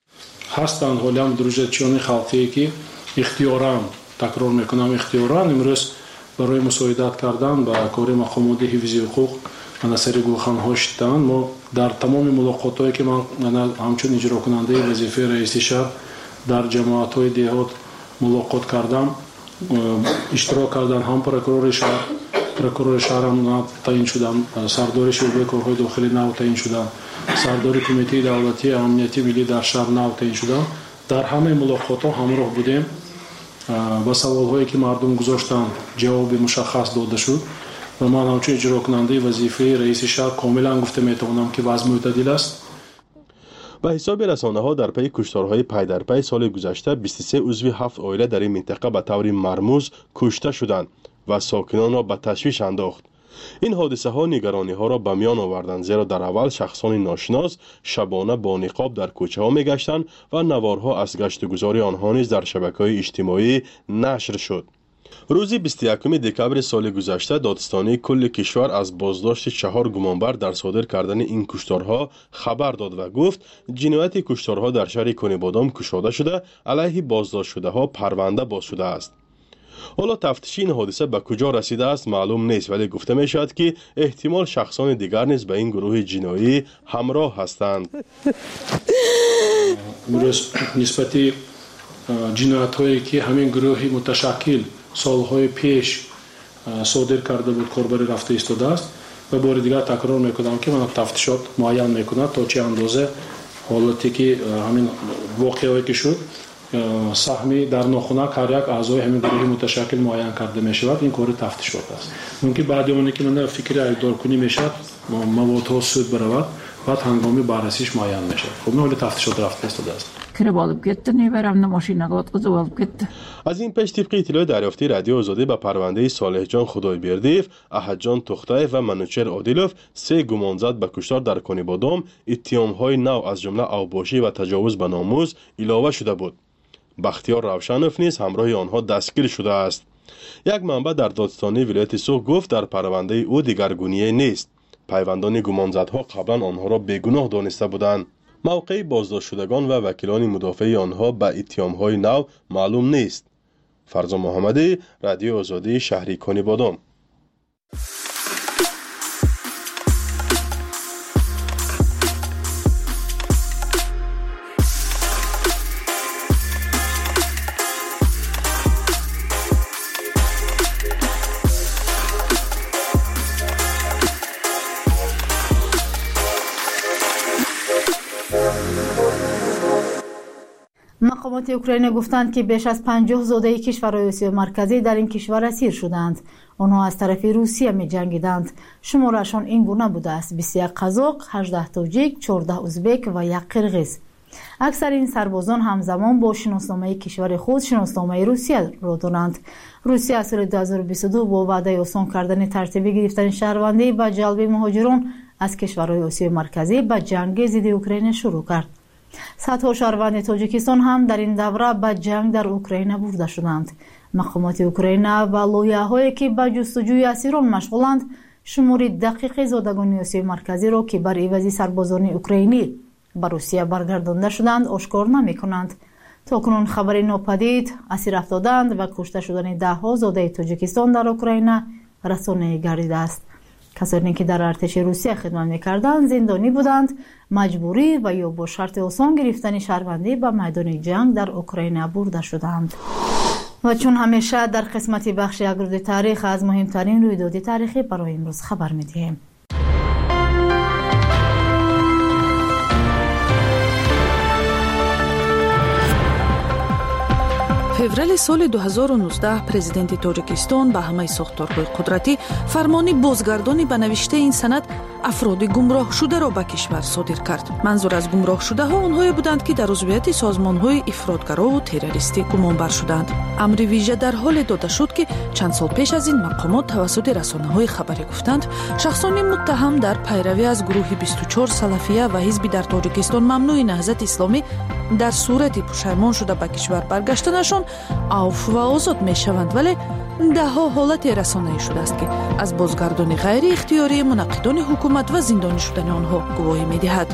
هستند حالی هم دروژتچیان خلقی که اختیاران تکرار میکنم اختیاران امروز برای مساعدت کردن با کار مقامات حفظ حقوق منصر گوخان‌ها شدند. ما در تمام ملاقات‌هایی که من همچون اجرا کننده وظیفه رئیس شهر дар ҷамоатҳои деҳот мулоқот кардам. иштирок кардан ҳам прокурори шаҳр ҳам таъин шудам, сардори шӯъбаи корҳои дохилӣ нав таъин шудам, сардори кумитаи давлатии амнияти миллӣ дар шаҳр нав таъин шудам. дар ҳамаи мулоқотҳо ҳамроҳ будем. ба саволҳое ки мардум гузоштанд ҷавоби мушаххас дода шуд ва ман ҳамчун иҷрокунандаи вазифаи раиси шаҳр комилан гуфта метавонам ки вазъ мӯътадил аст. ба ҳисоби расонаҳо дар пайи кушторҳои пай дар пай соли гузашта 23 узви 7 оила дар ин минтақа ба таври мармуз кушта шуданд ва сокинонро ба ташвиш андохт. ин ҳодисаҳо нигарониҳоро ба миён оварданд, зеро дар аввал шахсони ношинос шабона бо ниқоб дар кӯчаҳо мегаштанд ва наворҳо аз гаштугузори онҳо низ дар шабакаҳои иҷтимоӣ нашр шуд. рӯзи 21 декабри соли гузашта додистонии кулли кишвар аз боздошти 4 гумонбар дар содир кардани ин кушторҳо хабар дод ва гуфт ҷинояти кушторҳо дар шаҳри Конибодом кушода шуда, алайҳи боздоштшудаҳо парванда боз шудааст. ҳоло тафтиши ин ҳодиса ба куҷо расидааст маълум нест, вале гуфта мешавад ки эҳтимол шахсони дигар низ ба ин гурӯҳи ҷиноӣ ҳамроҳ ҳастанд. имрӯз нисбати ҷиноятҳое ки ҳамин гурӯҳи муташаккил солҳои пеш содир карда буд корбари рафта истодааст ва бори дигар такрор мекунам ки мана тафтишот муайян мекунад то чӣ андоза ҳолате ки ҳамин воқеое ки шуд саҳми дар нохунак ҳар як аъзои ҳамин гурӯҳи муташаккил муайян карда мешавад. ин кори тафтишот аст. мумкин баъди оне ки мана фикри айбдоркунӣ мешавад, маводҳо суд баравад, баъд ҳангоми баррасиш муайян мешавад. хуб ҳоли тафтишот рафта истодааст. кириб олиб кетди, небарамни мошинаga отқизиб олиб кетdi. аз ин пеш тибқи иттилои дарёфти радио озодӣ ба парвандаи Солеҳҷон Худойбердиев, Аҳадҷон Тухтаев ва Манучер Одилов 3 гумонзад ба куштор дар Конибодом иттиҳомҳои нав аз ҷумла авбошӣ ва таҷовуз ба номӯз илова шуда буд. бахтиёр Равшанов низ ҳамроҳи онҳо дастгир шудааст. як манбаъ дар додистонии вилояти Суғ гуфт дар парвандаи ӯ дигаргуние нест. пайвандони гумонзадҳо қаблан онҳоро бегуноҳ дониста буданд. мавқеи боздоштшудагон ва вакилони мудофаи онҳо ба иттиҳомҳои нав маълум нест. фарзон муҳаммадӣ, радиои озодии шаҳри Конибодом. мақомоти Украина гуфтанд ки беш аз 50 зодаи кишварҳои Осиёи марказӣ дар ин кишвар асир шуданд. онҳо аз тарафи Русия меҷангиданд. шуморашон ин гуна будааст: 21 қазоқ, 18 тоҷик, 14 узбек ва 1 қирғиз. аксари ин сарбозон ҳамзамон бо шиносномаи кишвари худ шиносномаи Русияро доранд. Русия аз соли 2022 бо ваъдаи осон кардани тартибӣ гирифтани шаҳрвандӣ ба ҷалби муҳоҷирон аз кишварҳои Осиёи марказӣ ба ҷанги зидди Украина шурӯъ кард. садҳо шаҳрванди Тоҷикистон ҳам дар ин давра ба ҷанг дар Украина бурда шуданд. мақомоти Украина ва лоиҳаҳое ки ба ҷустуҷӯи асирон машғуланд, шумори дақиқи зодагони Осиёи марказиро ки бар ивази сарбозони украинӣ ба Русия баргардонда шуданд ошкор намекунанд. токунун хабари нопадид, асир афтоданд ва кушта шудани даҳҳо зодаи Тоҷикистон дар Украина расонаӣ гардидааст. касоне ки дар артиши Русия хидмат мекарданд, зиндонӣ буданд, маҷбурӣ ва ё бо шарти осон гирифтани шаҳрвандӣ ба майдони ҷанг дар Украина бурда шуданд. ва чун ҳамеша дар қисмати бахши агрӯди таърих аз муҳимтарин рӯйдоди таърихӣ барои имрӯз хабар медиҳем. феврали соли 2019 президенти Тоҷикистон ба ҳамаи сохторҳои қудратӣ фармони бозгардони ба навиштаи ин санад афроди гумроҳшударо ба кишвар содир кард. манзур аз гумроҳшудаҳо онҳое буданд, ки дар узвияти созмонҳои ифротгарову террористӣ гумонбар шуданд. амри вижа дар ҳоле дода шуд, ки чанд сол пеш аз ин мақомот тавассути расонаҳои хабарӣ гуфтанд, шахсони муттаҳам дар пайравӣ аз гурӯҳи 24 салафия ва ҳизби дар Тоҷикистон мамнӯи наҳзати исломӣ дар сурати пушаймон шуда ба кишвар баргаштанашон авф ва озод мешаванд, вале даҳҳо ҳолате расонаӣ шудааст, ки аз бозгардони ғайри ихтиёрии мунаққидони ҳукумат ва зиндонӣ шудани онҳо гувоҳӣ медиҳад.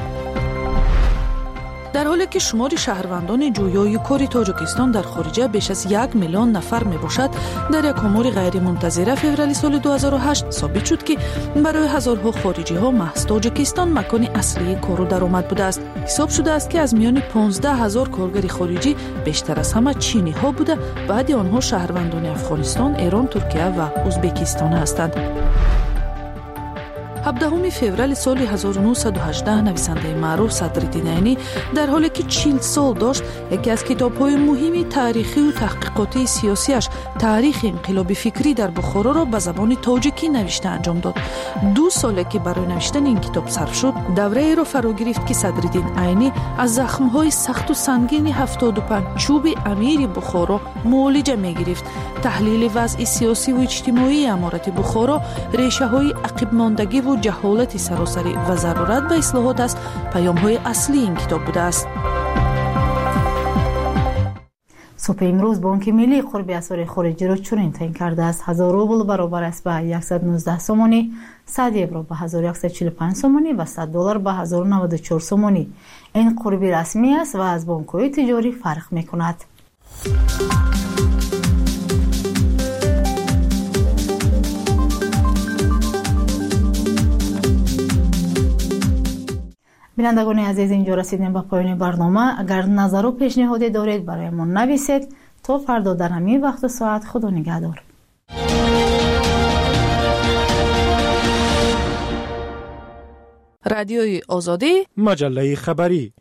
дар ҳоле ки шумори шаҳрвандони ҷӯёи кори Тоҷикистон дар хориҷа беш аз 1 миллион нафар мебошад, дар як омори ғайримунтазира феврали соли 2008 собит шуд, ки барои ҳазорҳо хориҷиҳо маҳз Тоҷикистон макони аслии кору даромад будааст. حساب شده است که از میان 15,000 کارگر خارجی بیشتر از همه چینی ها بوده، بعد آنها شهروندان افغانستان، ایران، ترکیه و ازبکستان هستند. 17 فوریه سال 1918 نویسنده معروف صدرالدین عینی در حالی که 40 سال داشت یکی از کتاب‌های مهم تاریخی و تحقیقاتی سیاسیش تاریخ انقلاب فکری در بخارا را به زبان تاجیکی نوشته انجام داد. 2 سال که برای نوشتن این کتاب صرف شد، دوره‌ای را فرا گرفت که صدرالدین عینی از زخم‌های سخت و سنگین 75 چوب امیر بخارا معالجه می‌گرفت. تحلیل وضع سیاسی و اجتماعی امارت بخارا، ریشه‌های عقب ماندگی و جهالت سراسری و ضرورت به اصلاحات است پیام‌های اصلی این کتاب بوده است. صبح امروز بانک ملی قرب اسعار خارجی را چنین تعیین کرده است: 1000 روبل برابر است به 119 سومانی، 100 یورو به 1145 سومانی و 100 دلار به 1094 سومانی. این قربی رسمی است و از بانک‌های تجاری فرق می‌کند. بینندگان عزیز، اینجا رسیدیم به پایان برنامه. اگر نظر و پیشنهادی دارید برایمان نویسید. تا فردا در همین وقت و ساعت، خدا نگهدار. رادیوی آزادی، مجله خبری.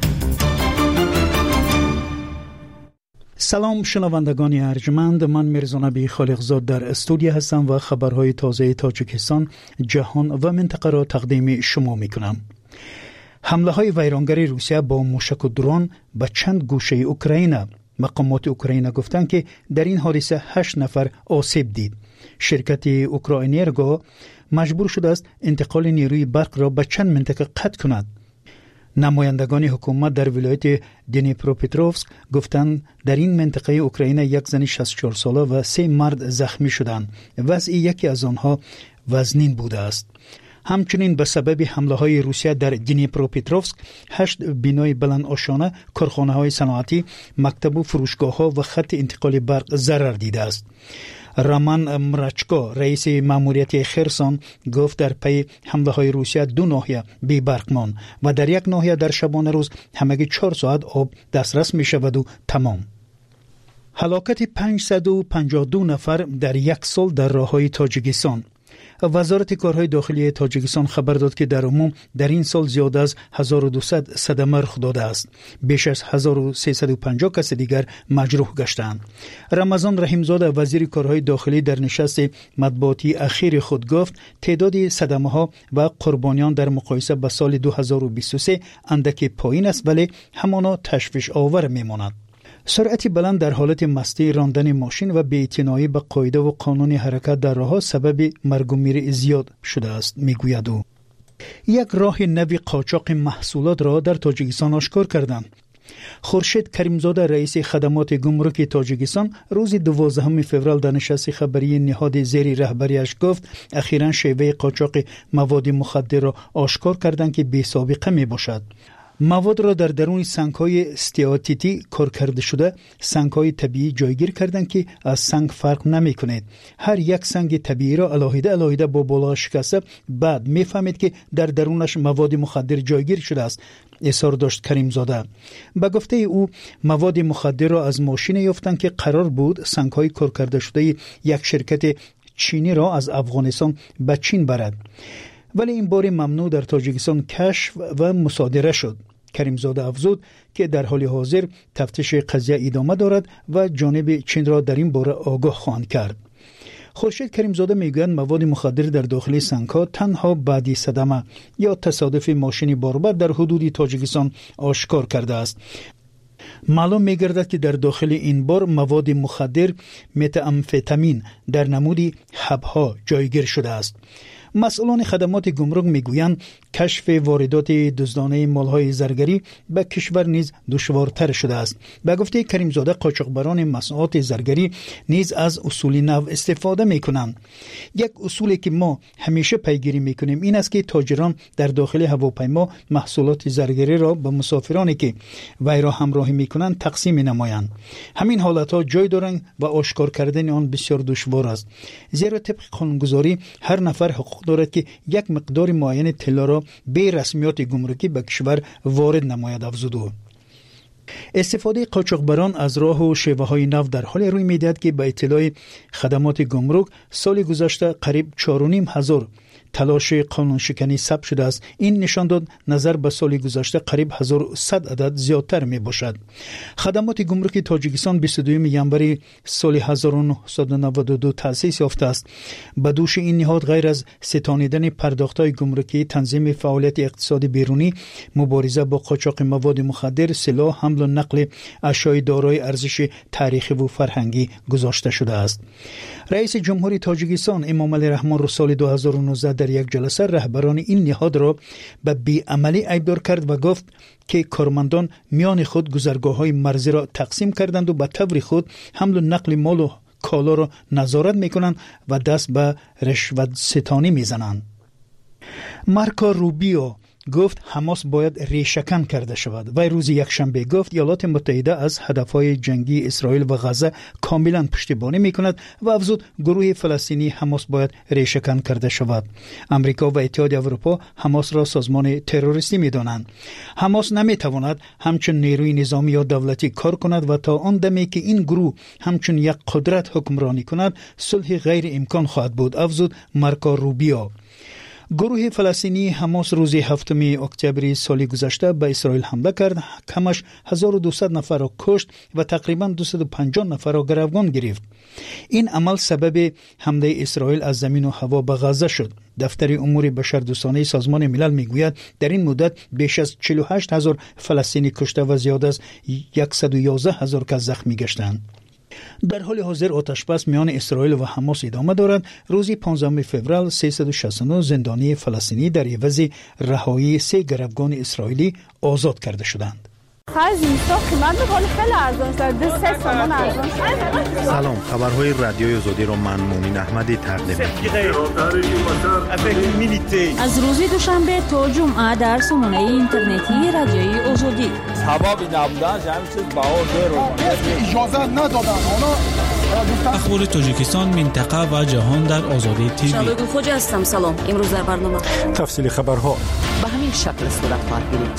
سلام شنوندگان ارجمند، من میرزا نبی خالقزاد در استودیو هستم و خبرهای تازه تاجیکستان، جهان و منطقه را تقدیم شما میکنم. حمله های ویرانگری روسیه با موشک و درون به چند گوشه اوکراین. مقامات اوکراین گفتند که در این حادثه 8 نفر آسیب دید. شرکت اوکراینرگو مجبور شده است انتقال نیروی برق را به چند منطقه قطع کند. نمایندگان حکومت در ولایت دنیپروپتروفسک گفتند در این منطقه اوکراین یک زن 64 ساله و 3 مرد زخمی شدند. وضع یکی از آنها وزنین بوده است. همچنین به سبب حمله های روسیه در دنیپروپتروفسک 8 بنای بلند آشانه، کارخانه های صنعتی، مکتب و فروشگاه ها و خط انتقال برق ضرر دیده است. رامان مرچکو رئیس ماموریت خرسون گفت در پی حمله های روسیه 2 ناحیه بی برق ماند و در یک ناحیه در شبانه روز همگی 4 ساعت آب دسترس می شود و تمام. هلاکت 552 نفر در یک سال در راههای تاجیکستان. وزارت کارهای داخلی تاجیکستان خبر داد که در عموم در این سال زیاد از 1200 صدمه رخ داده است. بیش از 1350 کس دیگر مجروح گشتند. رمضان رحیمزاده وزیر کارهای داخلی در نشست مطبوعاتی اخیر خود گفت تعداد صدمه ها و قربانیان در مقایسه با سال 2023 اندکی پایین است، ولی همانا تشویش آور میماند. سرعت بلند در حالت مستی، راندن ماشین و بی‌اعتنایی به قاعده و قانون حرکت در راه‌ها سبب مرگ و میر زیاد شده است، میگوید او. یک راه نوی قاچاق محصولات را در تاجیکستان آشکار کردند. خورشید کریمزاده رئیس خدمات گمرک تاجیکستان روز 12 فوریه در نشست خبری نهاد زیر رهبریش گفت اخیراً شیوه قاچاق مواد مخدر را آشکار کردند که بی سابقه می باشد. مواد را در درون سنگ‌های استیاتیتی کار کرده شده، سنگ‌های طبیعی جایگیر کردند که از سنگ فرق نمی‌کند. هر یک سنگ طبیعی را علاوه با بالا شکسته، بعد می‌فهمید که در درونش مواد مخدر جایگیر شده است، اظهار داشت کریمزاده. به گفته او مواد مخدر را از ماشین یافتند که قرار بود سنگ‌های کار کرده شده یک شرکت چینی را از افغانستان به چین برد، ولی این بار ممنوع در تاجیکستان کشف و مصادره شد. کریمزاده افزود که در حال حاضر تفتیش قضیه ادامه دارد و جانب چین را در این باره آگاه خواهند کرد. خورشید کریمزاده میگوید مواد مخدر در داخل سنگ‌ها تنها بعدی صدمه یا تصادف ماشین باربر در حدود تاجیکستان آشکار کرده است. معلوم می‌گردد که در داخل این بار مواد مخدر متامفتامین در نمودی حب‌ها جایگیر شده است. مسئولان خدمات گمرک میگویند کشف واردات دزدانه مالهای زرگری به کشور نیز دشوارتر شده است. به گفته کریمزاده قاچاقبران مصنوعات زرگری نیز از اصول نو استفاده میکنند. یک اصولی که ما همیشه پیگیری میکنیم این است که تاجران در داخل هواپیما محصولات زرگری را به مسافرانی که وی را همراهی میکنند تقسیم نمایند. همین حالتها جای دارند و آشکار کردن آن بسیار دشوار است، زیرا طبق قانونگذاری هر نفر حقوق حق دارد که یک مقدار معین طلا را به رسمیات گمرکی به کشور وارد نماید افزود. استفاده قاچاقبران از راه و شیوه های نو در حال روی می‌دهد که به اطلاع خدمات گمرک سال گذشته قریب 4,500 تلاش قانون شکنی ثبت شده است. این نشان داد نظر به سال گذشته قریب 1100 عدد زیادتر می باشد. خدمات گمرک تاجیکستان 22 ینوری سال 1992 تأسیس یافته است. به دوش این نهاد غیر از ستانیدن پرداخت‌های گمرکی، تنظیم فعالیت اقتصادی بیرونی، مبارزه با قاچاق مواد مخدر، سلاح، حمل و نقل اشیاء دارای ارزش تاریخی و فرهنگی گذاشته شده است. رئیس جمهوری تاجیکستان امام علی رحمان رو سال 2019 در یک جلسه رهبران این نهاد را به بی‌عملی ایبدار کرد و گفت که کارمندان میان خود گذرگاه‌های مرزی را تقسیم کردند و به طور خود حمل و نقل مال و کالا را نظارت می‌کنند و دست به رشوت ستانی می‌زنند. مارکو روبیو گفت حماس باید ریشه‌کن کرده شود. وی روز یکشنبه گفت ایالات متحده از هدفهای جنگی اسرائیل و غزه کاملا پشتیبانی می‌کند و افزود گروه فلسطینی حماس باید ریشه‌کن کرده شود. امریکا و اتحاد اروپا حماس را سازمان تروریستی می‌دانند. حماس نمی‌تواند همچون نیروی نظامی یا دولتی کار کند و تا آن دمی که این گروه همچون یک قدرت حکمرانی کند صلح غیر امکان خواهد بود، افزود مارکو روبیو. گروه فلسطینی حماس روز 7 اکتبر سال گذشته به اسرائیل حمله کرد، کمش 1200 نفر را کشت و تقریبا 250 نفر را گروگان گرفت. این عمل سبب حمله اسرائیل از زمین و هوا به غزه شد. دفتر امور بشردوستانه سازمان ملل میگوید در این مدت بیش از 48,000 فلسطینی کشته و زیاد از 111,000 کس زخمی گشتند. در حال حاضر آتشبس میان اسرائیل و حماس ادامه دارد. روز 15 فوریه 369 زندانی فلسطینی در عوض رهایی 3 گروگان اسرائیلی آزاد کرده شدند. سلام، خبرهای رادیوی آزادی را من مومن احمدی تقدیم می‌کنم. از روز دوشنبه تا جمعه در سامانه اینترنتی رادیوی آزادی. سبب نبودن همین چیز اجازه ندادن. اخبار تاجیکستان، منطقه و جهان در آزادی تیوی. شادو خوجا هستم. سلام. امروز در برنامه تفصیل خبرها به همین شکل صورت خواهد گرفت.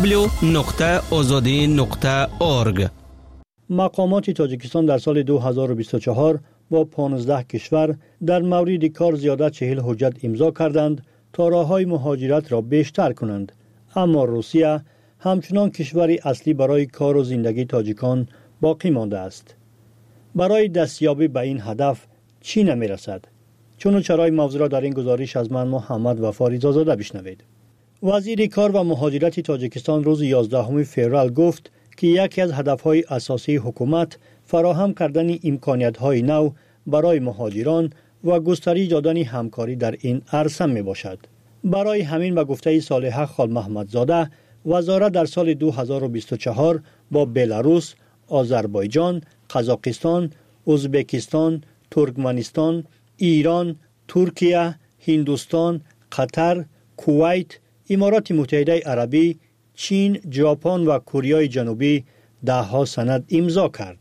www.azadi.org. مقامات تاجیکستان در سال 2024 با 15 کشور در مورد کار زیاده 40 حجت امضا کردند تا راه‌های مهاجرت را بیشتر کنند. اما روسیه همچنان کشوری اصلی برای کار و زندگی تاجیکان باقی مانده است. برای دستیابی به این هدف چی نمی‌رسد؟ چون چرای موضوع را در این گزارش از من محمد وفا رضازاده بشنوید. وزیر کار و مهاجرت تاجیکستان روز 11 فوریه گفت که یکی از هدف‌های اساسی حکومت فراهم کردن امکانیت‌های نو برای مهاجران و گسترش دادن همکاری در این عرصه میباشد. برای همین به گفته صالحه خال محمدزاده، وزارت در سال 2024 با بلاروس، آذربایجان، قزاقستان، ازبکستان، ترکمنستان، ایران، ترکیه، هندوستان، قطر، کویت، امارات متحده عربی، چین، ژاپن و کره جنوبی 10 سند امضا کرد.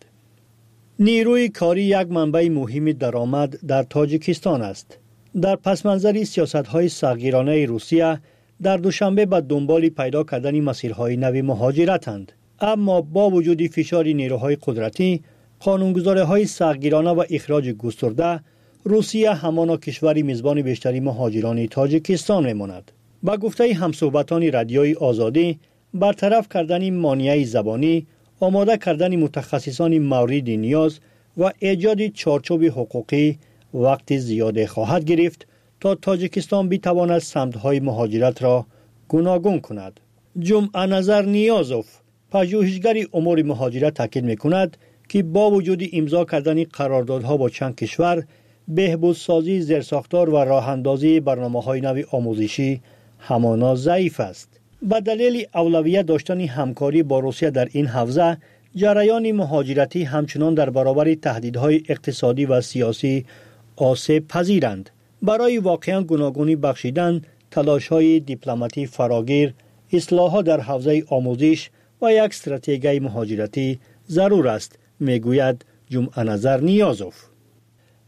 نیروی کاری یک منبع مهم درآمد در تاجیکستان است. در پسمنظر سیاست‌های سختگیرانه روسیه در دوشنبه به دنبال پیدا کردن مسیرهای نو مهاجرتند. اما با وجود فشار نیروهای قدرتی، قانونگذاری‌های سختگیرانه و اخراج گسترده، روسیه همانا کشوری میزبان بیشتری مهاجران تاجیکستان میماند. با گفته همصحبتان رادیوی آزادی، برطرف کردن مانع زبانی، آماده کردن متخصصان مورد نیاز و ایجاد چارچوب حقوقی وقت زیاده خواهد گرفت تا تاجیکستان بتواند سمت‌های مهاجرت را گوناگون کند. جمعه نظر نیازوف، پژوهشگر امور مهاجرت تاکید می‌کند که با وجود امضا کردن قراردادها با چند کشور، بهبودسازی زیرساختار و راه‌اندازی برنامه‌های نو آموزشی همانا ضعیف است. به دلیل اولویت داشتن همکاری با روسیه در این حوزه، جریان مهاجرتی همچنان در برابر تهدیدهای اقتصادی و سیاسی آسیب پذیرند. برای واقعاً گوناگونی بخشیدن، تلاش‌های دیپلماتی فراگیر، اصلاحات در حوزه آموزش و یک استراتژی مهاجرتی ضرور است، میگوید جمعه نظر نیازوف.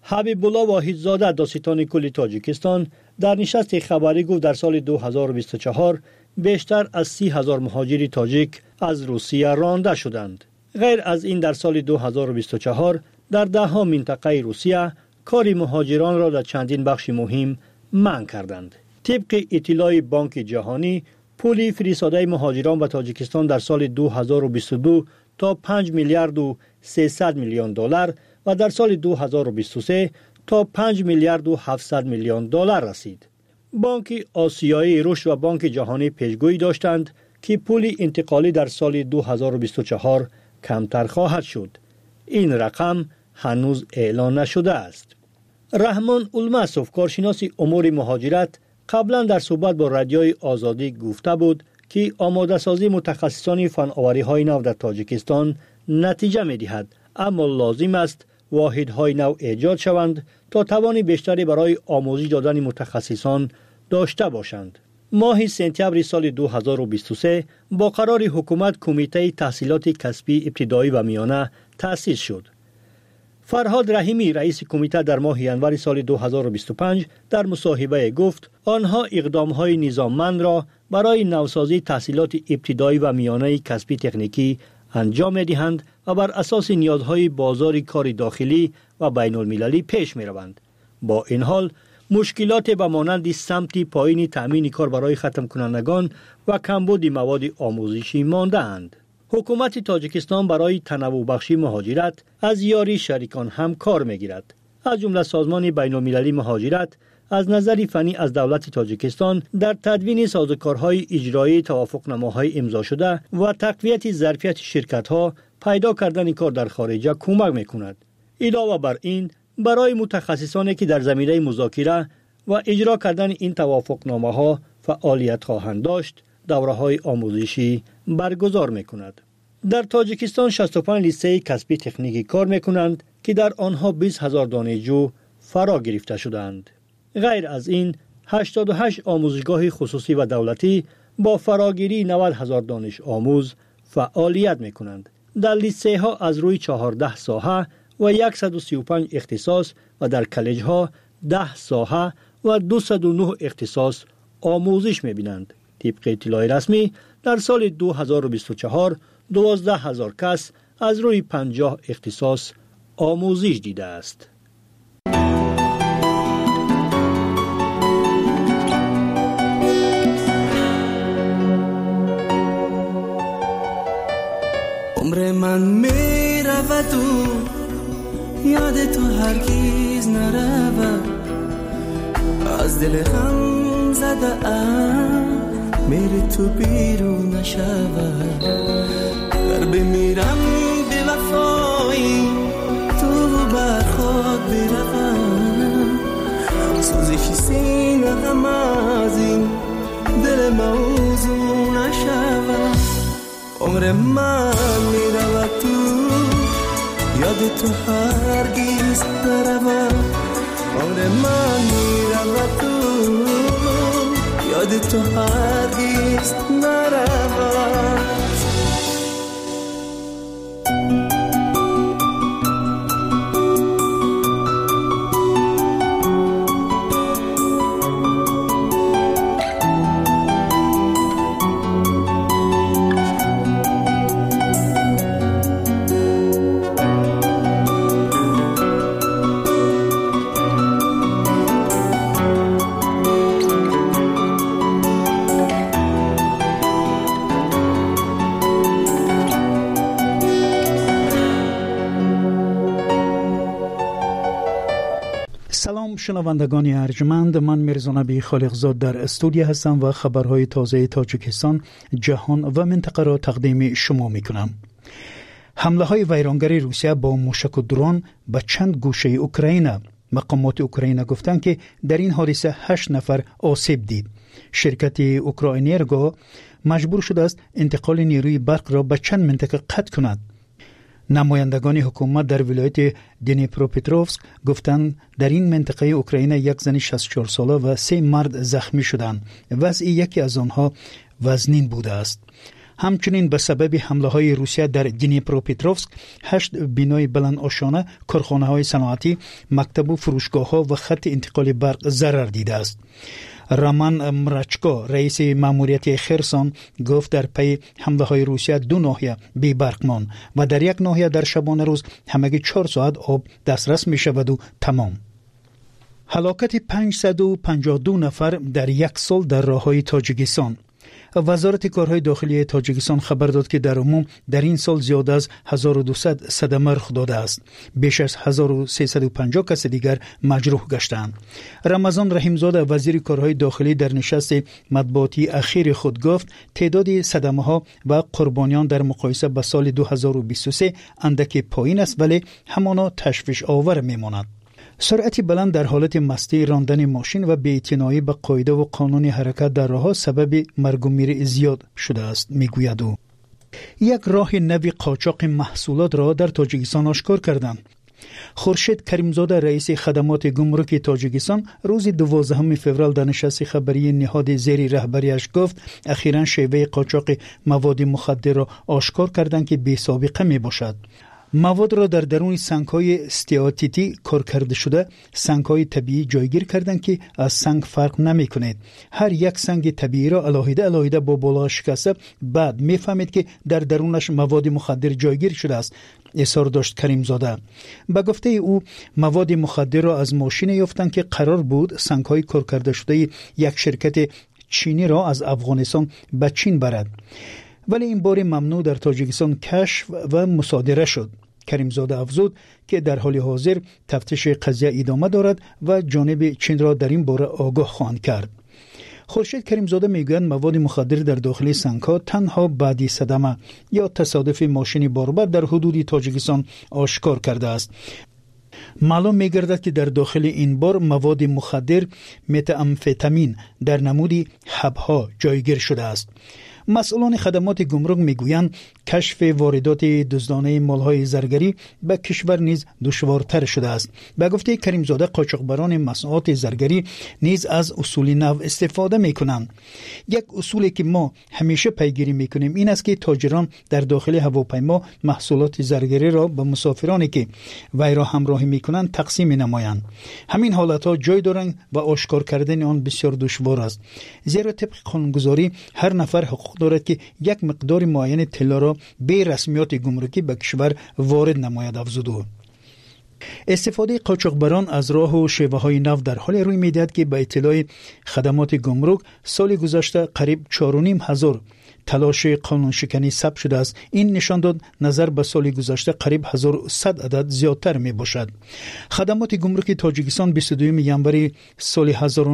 حبیب الله واحدزاده داستان کل تاجیکستان در نشست خبری گفت در سال 2024 بیشتر از 30,000 مهاجر تاجیک از روسیه رانده شدند. غیر از این در سال 2024 در 10 منطقه روسیه کار مهاجران را در چندین بخش مهم منع کردند. طبق اطلاع بانک جهانی پول فرستاده مهاجران به تاجیکستان در سال 2022 تا 5 میلیارد و 300 میلیون دلار و در سال 2023 تا 5 میلیارد و 700 میلیون دلار رسید. بانک آسیایی رشد و بانک جهانی پیشگویی داشتند که پول انتقالی در سال 2024 کمتر خواهد شد. این رقم هنوز اعلان نشده است. رحمان الماسوف کارشناس امور مهاجرت قبلا در صحبت با رادیوی آزادی گفته بود که آماده سازی متخصصان فناوری‌های نو در تاجیکستان نتیجه می‌دهد، اما لازم است واحدهای نو ایجاد شوند تا توان بیشتری برای آموزش دادن متخصصان داشته باشند. ماه سپتامبر سال 2023 با قرار حکومت کمیته تحصیلات کسبی ابتدایی و میانه تأسیس شد. فرهاد رحیمی رئیس کمیته در ماه ینور سال 2025 در مصاحبه گفت آنها اقدام‌های نظاممند را برای نوسازی تحصیلات ابتدایی و میانه کسبی تکنیکی انجام می‌دهند و بر اساس نیازهای بازار کار داخلی و بین المللی پیش می‌روند. با این حال مشکلات به مانند سمت پایین تأمین کار برای ختم کنندگان و کمبود مواد آموزشی مانده اند. حکومت تاجیکستان برای تنوع بخشی مهاجرت از یاری شریکان هم کار می‌گیرد. از جمله سازمان بین المللی مهاجرت از نظر فنی از دولت تاجیکستان در تدوین سازوکارهای اجرایی توافقنامه‌های امضا شده و تقویت ظرفیت شرکت‌ها پیدا کردن کار در خارج کمک می‌کند. علاوه بر این برای متخصصانی که در زمینه مذاکره و اجرا کردن این توافقنامه‌ها فعالیت خواهند داشت، دوره‌های آموزشی برگزار می‌کند. در تاجیکستان 65 لیسه کسبی تکنیکی کار می‌کنند که در آنها 20,000 دانشجو فرا گرفته شدند. غیر از این 88 آموزشگاه خصوصی و دولتی با فراگیری 90,000 دانش آموز فعالیت می‌کنند. در لیسه ها از روی 14 ساحه و 135 اختصاص و در کالج ها 10 ساحه و 209 اختصاص آموزش می‌بینند. طبق اطلاع رسمی در سال 2024 12,000 کس از روی 50 اختصاص آموزش دیده است. عمر من می رود و یاد تو هرگز نرود، از دل غم زده ام میری تو بیرون نشود. گر بمیرم به وفایی تو بر خود بروم، سوزش سینه غم از این دل موضوع نشود. عمر من میرود تو یاد تو هرگز نرود. عمر من میرود تو یاد تو هرگز نرود. شنوندگان ارجمند، من میرزا نبی خالقزاد در استودیو هستم و خبرهای تازه تاجیکستان، جهان و منطقه را تقدیم شما میکنم. حمله های ویرانگری روسیه با موشک و درون به چند گوشه اوکراین. مقامات اوکراین گفتند که در این حادثه 8 نفر آسیب دید. شرکت اوکراینرگو مجبور شده است انتقال نیروی برق را به چند منطقه قطع کند. نمایندگان حکومت در ولایت دنیپروپتروفسک گفتند در این منطقه اوکراین یک زن 64 ساله و 3 مرد زخمی شدند. وضع یکی از آنها وزنین بوده است. همچنین به سبب حمله های روسیه در دنیپروپتروفسک 8 بینای بلند آشانه، کارخانه های صنعتی، مکتب و فروشگاه ها و خط انتقال برق ضرر دیده است. رامان مرچکو رئیس ماموریت خرسون گفت در پی حمله های روسیه 2 ناحیه بی برق ماند و در یک ناحیه در شبانه روز همگی 4 ساعت آب دسترس می شود و تمام. هلاکت 552 نفر در یک سال در راههای تاجیکستان. وزارت کارهای داخلی تاجیکستان خبر داد که در عموم در این سال زیاد از 1200 صدمه رخ داده است. بیش از 1350 کس دیگر مجروح گشتند. رمضان رحیمزاده وزیر کارهای داخلی در نشست مطبوعاتی اخیر خود گفت تعداد صدمه ها و قربانیان در مقایسه با سال 2023 اندکی پایین است، ولی همانا تشویش آور میماند. سرعت بلند در حالت مستی، راندن ماشین و بی‌اعتنایی به قاعده و قانون حرکت در راه سبب مرگ و میر زیاد شده است، میگوید او. یک راه نوی قاچاق محصولات را در تاجیکستان آشکار کردند. خورشید کریمزاده رئیس خدمات گمرک تاجیکستان روز 12 فوریه در نشست خبری نهاد زیر رهبریش گفت اخیراً شیوه قاچاق مواد مخدر را آشکار کردند که بی سابقه می باشد. مواد را در درون سنگ‌های استیاتیتی کار کرده شده، سنگ‌های طبیعی جایگیر کردند که از سنگ فرق نمی‌کند. هر یک سنگ طبیعی را علاوه با بالا شکسته، بعد می‌فهمید که در درونش مواد مخدر جایگیر شده است، اظهار داشت کریمزاده. به گفته او مواد مخدر را از ماشین یافتند که قرار بود سنگ‌های کار کرده شده یک شرکت چینی را از افغانستان به چین برد، ولی این بار ممنوع در تاجیکستان کشف و مصادره شد. کریمزاده افزود که در حال حاضر تفتیش قضیه ادامه دارد و جانب چین را در این باره آگاه خواهند کرد. خورشید کریمزاده میگوید مواد مخدر در داخل سنگ‌ها تنها بعدی صدمه یا تصادف ماشین باربر در حدود تاجیکستان آشکار کرده است. معلوم می‌گردد که در داخل این بار مواد مخدر متامفتامین در نمودی حب‌ها جایگیر شده است. مسئولان خدمات گمرک میگویند کشف واردات دزدانه مالهای زرگری به کشور نیز دشوارتر شده است. به گفته کریمزاده قاچاقبران مصنوعات زرگری نیز از اصول نو استفاده میکنند. یک اصولی که ما همیشه پیگیری میکنیم این است که تاجران در داخل هواپیما محصولات زرگری را به مسافرانی که وی را همراهی میکنند تقسیم نمایند. همین حالتها جای دارند و آشکار کردن آن بسیار دشوار است، زیرا طبق قانونگذاری هر نفر حقوق دارد که یک مقدار معین طلا را به رسمیات گمرکی به کشور وارد نماید، افزود او. استفاده قاچاقبران از راه و شیوه های نو در حال روی میدهد که به اطلاع خدمات گمرک سال گذشته قریب 4,500 تلاش قانون شکنی ثبت شده است. این نشان داد نظر به سال گذشته قریب 1100 عدد زیادتر می باشد. خدمات گمرک تاجیکستان 22 ینوری سال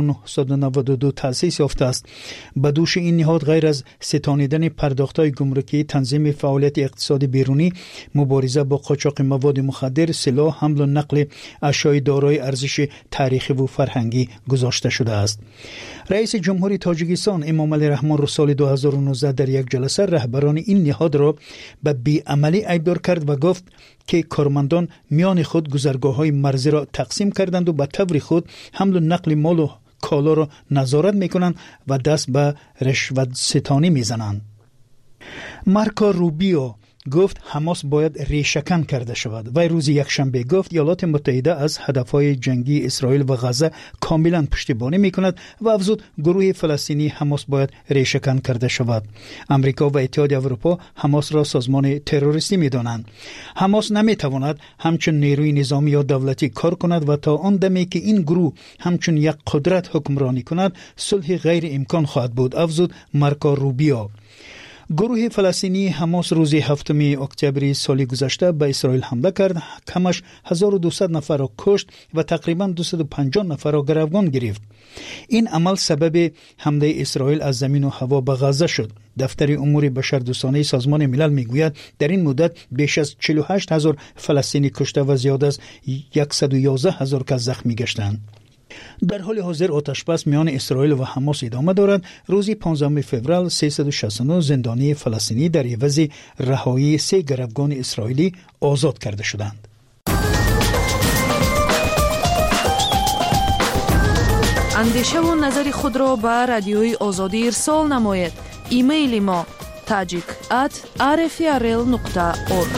1992 تأسیس یافته است. به دوش این نهاد غیر از ستانیدن پرداخت‌های گمرکی، تنظیم فعالیت اقتصادی بیرونی، مبارزه با قاچاق مواد مخدر، سلاح، حمل و نقل اشیاء دارای ارزش تاریخی و فرهنگی گذاشته شده است. رئیس جمهوری تاجیکستان امام علی رحمان رو سال 2019 در یک جلسه رهبران این نهاد را به بی‌عملی ایبدار کرد و گفت که کارمندان میان خود گذرگاه‌های مرزی را تقسیم کردند و به طور خود حمل و نقل مال و کالا را نظارت میکنند و دست به رشوت ستانی میزنند. مارکو روبیو گفت حماس باید ریشه‌کن کرده شود. و روز یکشنبه گفت ایالات متحده از هدفهای جنگی اسرائیل و غزه کاملا پشتیبانی میکند و افزود گروه فلسطینی حماس باید ریشه‌کن کرده شود. امریکا و اتحاد اروپا حماس را سازمان تروریستی میدانند. حماس نمیتواند همچون نیروی نظامی یا دولتی کار کند و تا آن دمی که این گروه همچون یک قدرت حکمرانی کند صلح غیر امکان خواهد بود، افزود مارکو روبیو. گروه فلسطینی حماس روز 7 اکتبر سال گذشته به اسرائیل حمله کرد، کمش 1200 نفر را کشت و تقریبا 250 نفر را گروگان گرفت. این عمل سبب حمله اسرائیل از زمین و هوا به غزه شد. دفتر امور بشردوستانه سازمان ملل میگوید در این مدت بیش از 48,000 فلسطینی کشته و زیاد از 111,000 کس زخمی گشتند. در حال حاضر آتشبس میان اسرائیل و حماس ادامه دارد. روز 15 فوریه 369 زندانی فلسطینی در عوض رهایی 3 گروگان اسرائیلی آزاد کرده شدند. اندیشه و نظر خود را به رادیوی آزادی ارسال نمایید. ایمیل ما tajik@rfrl.org.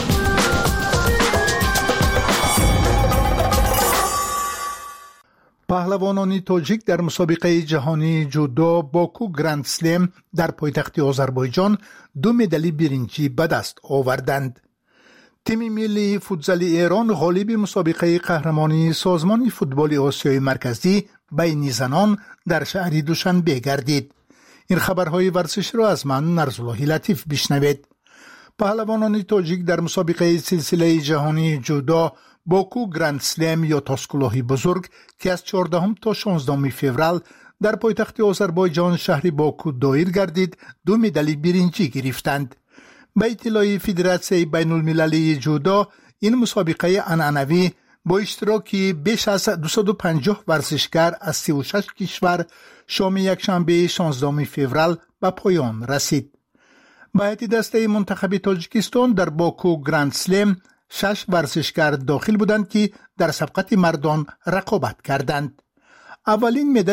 پهلوانان تاجیک در مسابقه جهانی جودو باکو گرند سلم در پایتخت آذربایجان 2 مدال برنجی به دست آوردند. تیم ملی فوتزال ایران غالب مسابقه قهرمانی سازمان فوتبال آسیای مرکزی بین زنان در شهر دوشنبه گردید. این خبرهای ورزش را از من نرزالله لطیف بشنوید. پهلوانان تاجیک در مسابقه سلسله جهانی جودو باکو گرند سلم یا تاسکلاهی بزرگ که از 14 تا 16 فوریه در پایتخت آذربایجان شهر باکو دایر گردید 2 مدال برنجی گرفتند. به اطلاع فدراسیون بین المللی جودو این مسابقه عنعنوی با اشتراک بیش از 250 ورزشکار از 36 کشور شام یکشنبه 16 فوریه به پایان رسید. به هیئت دسته منتخب تاجیکستان در باکو گرند سلم 6 ورزشکار داخل بودند که در سبقت مردان رقابت کردند. اولین مدال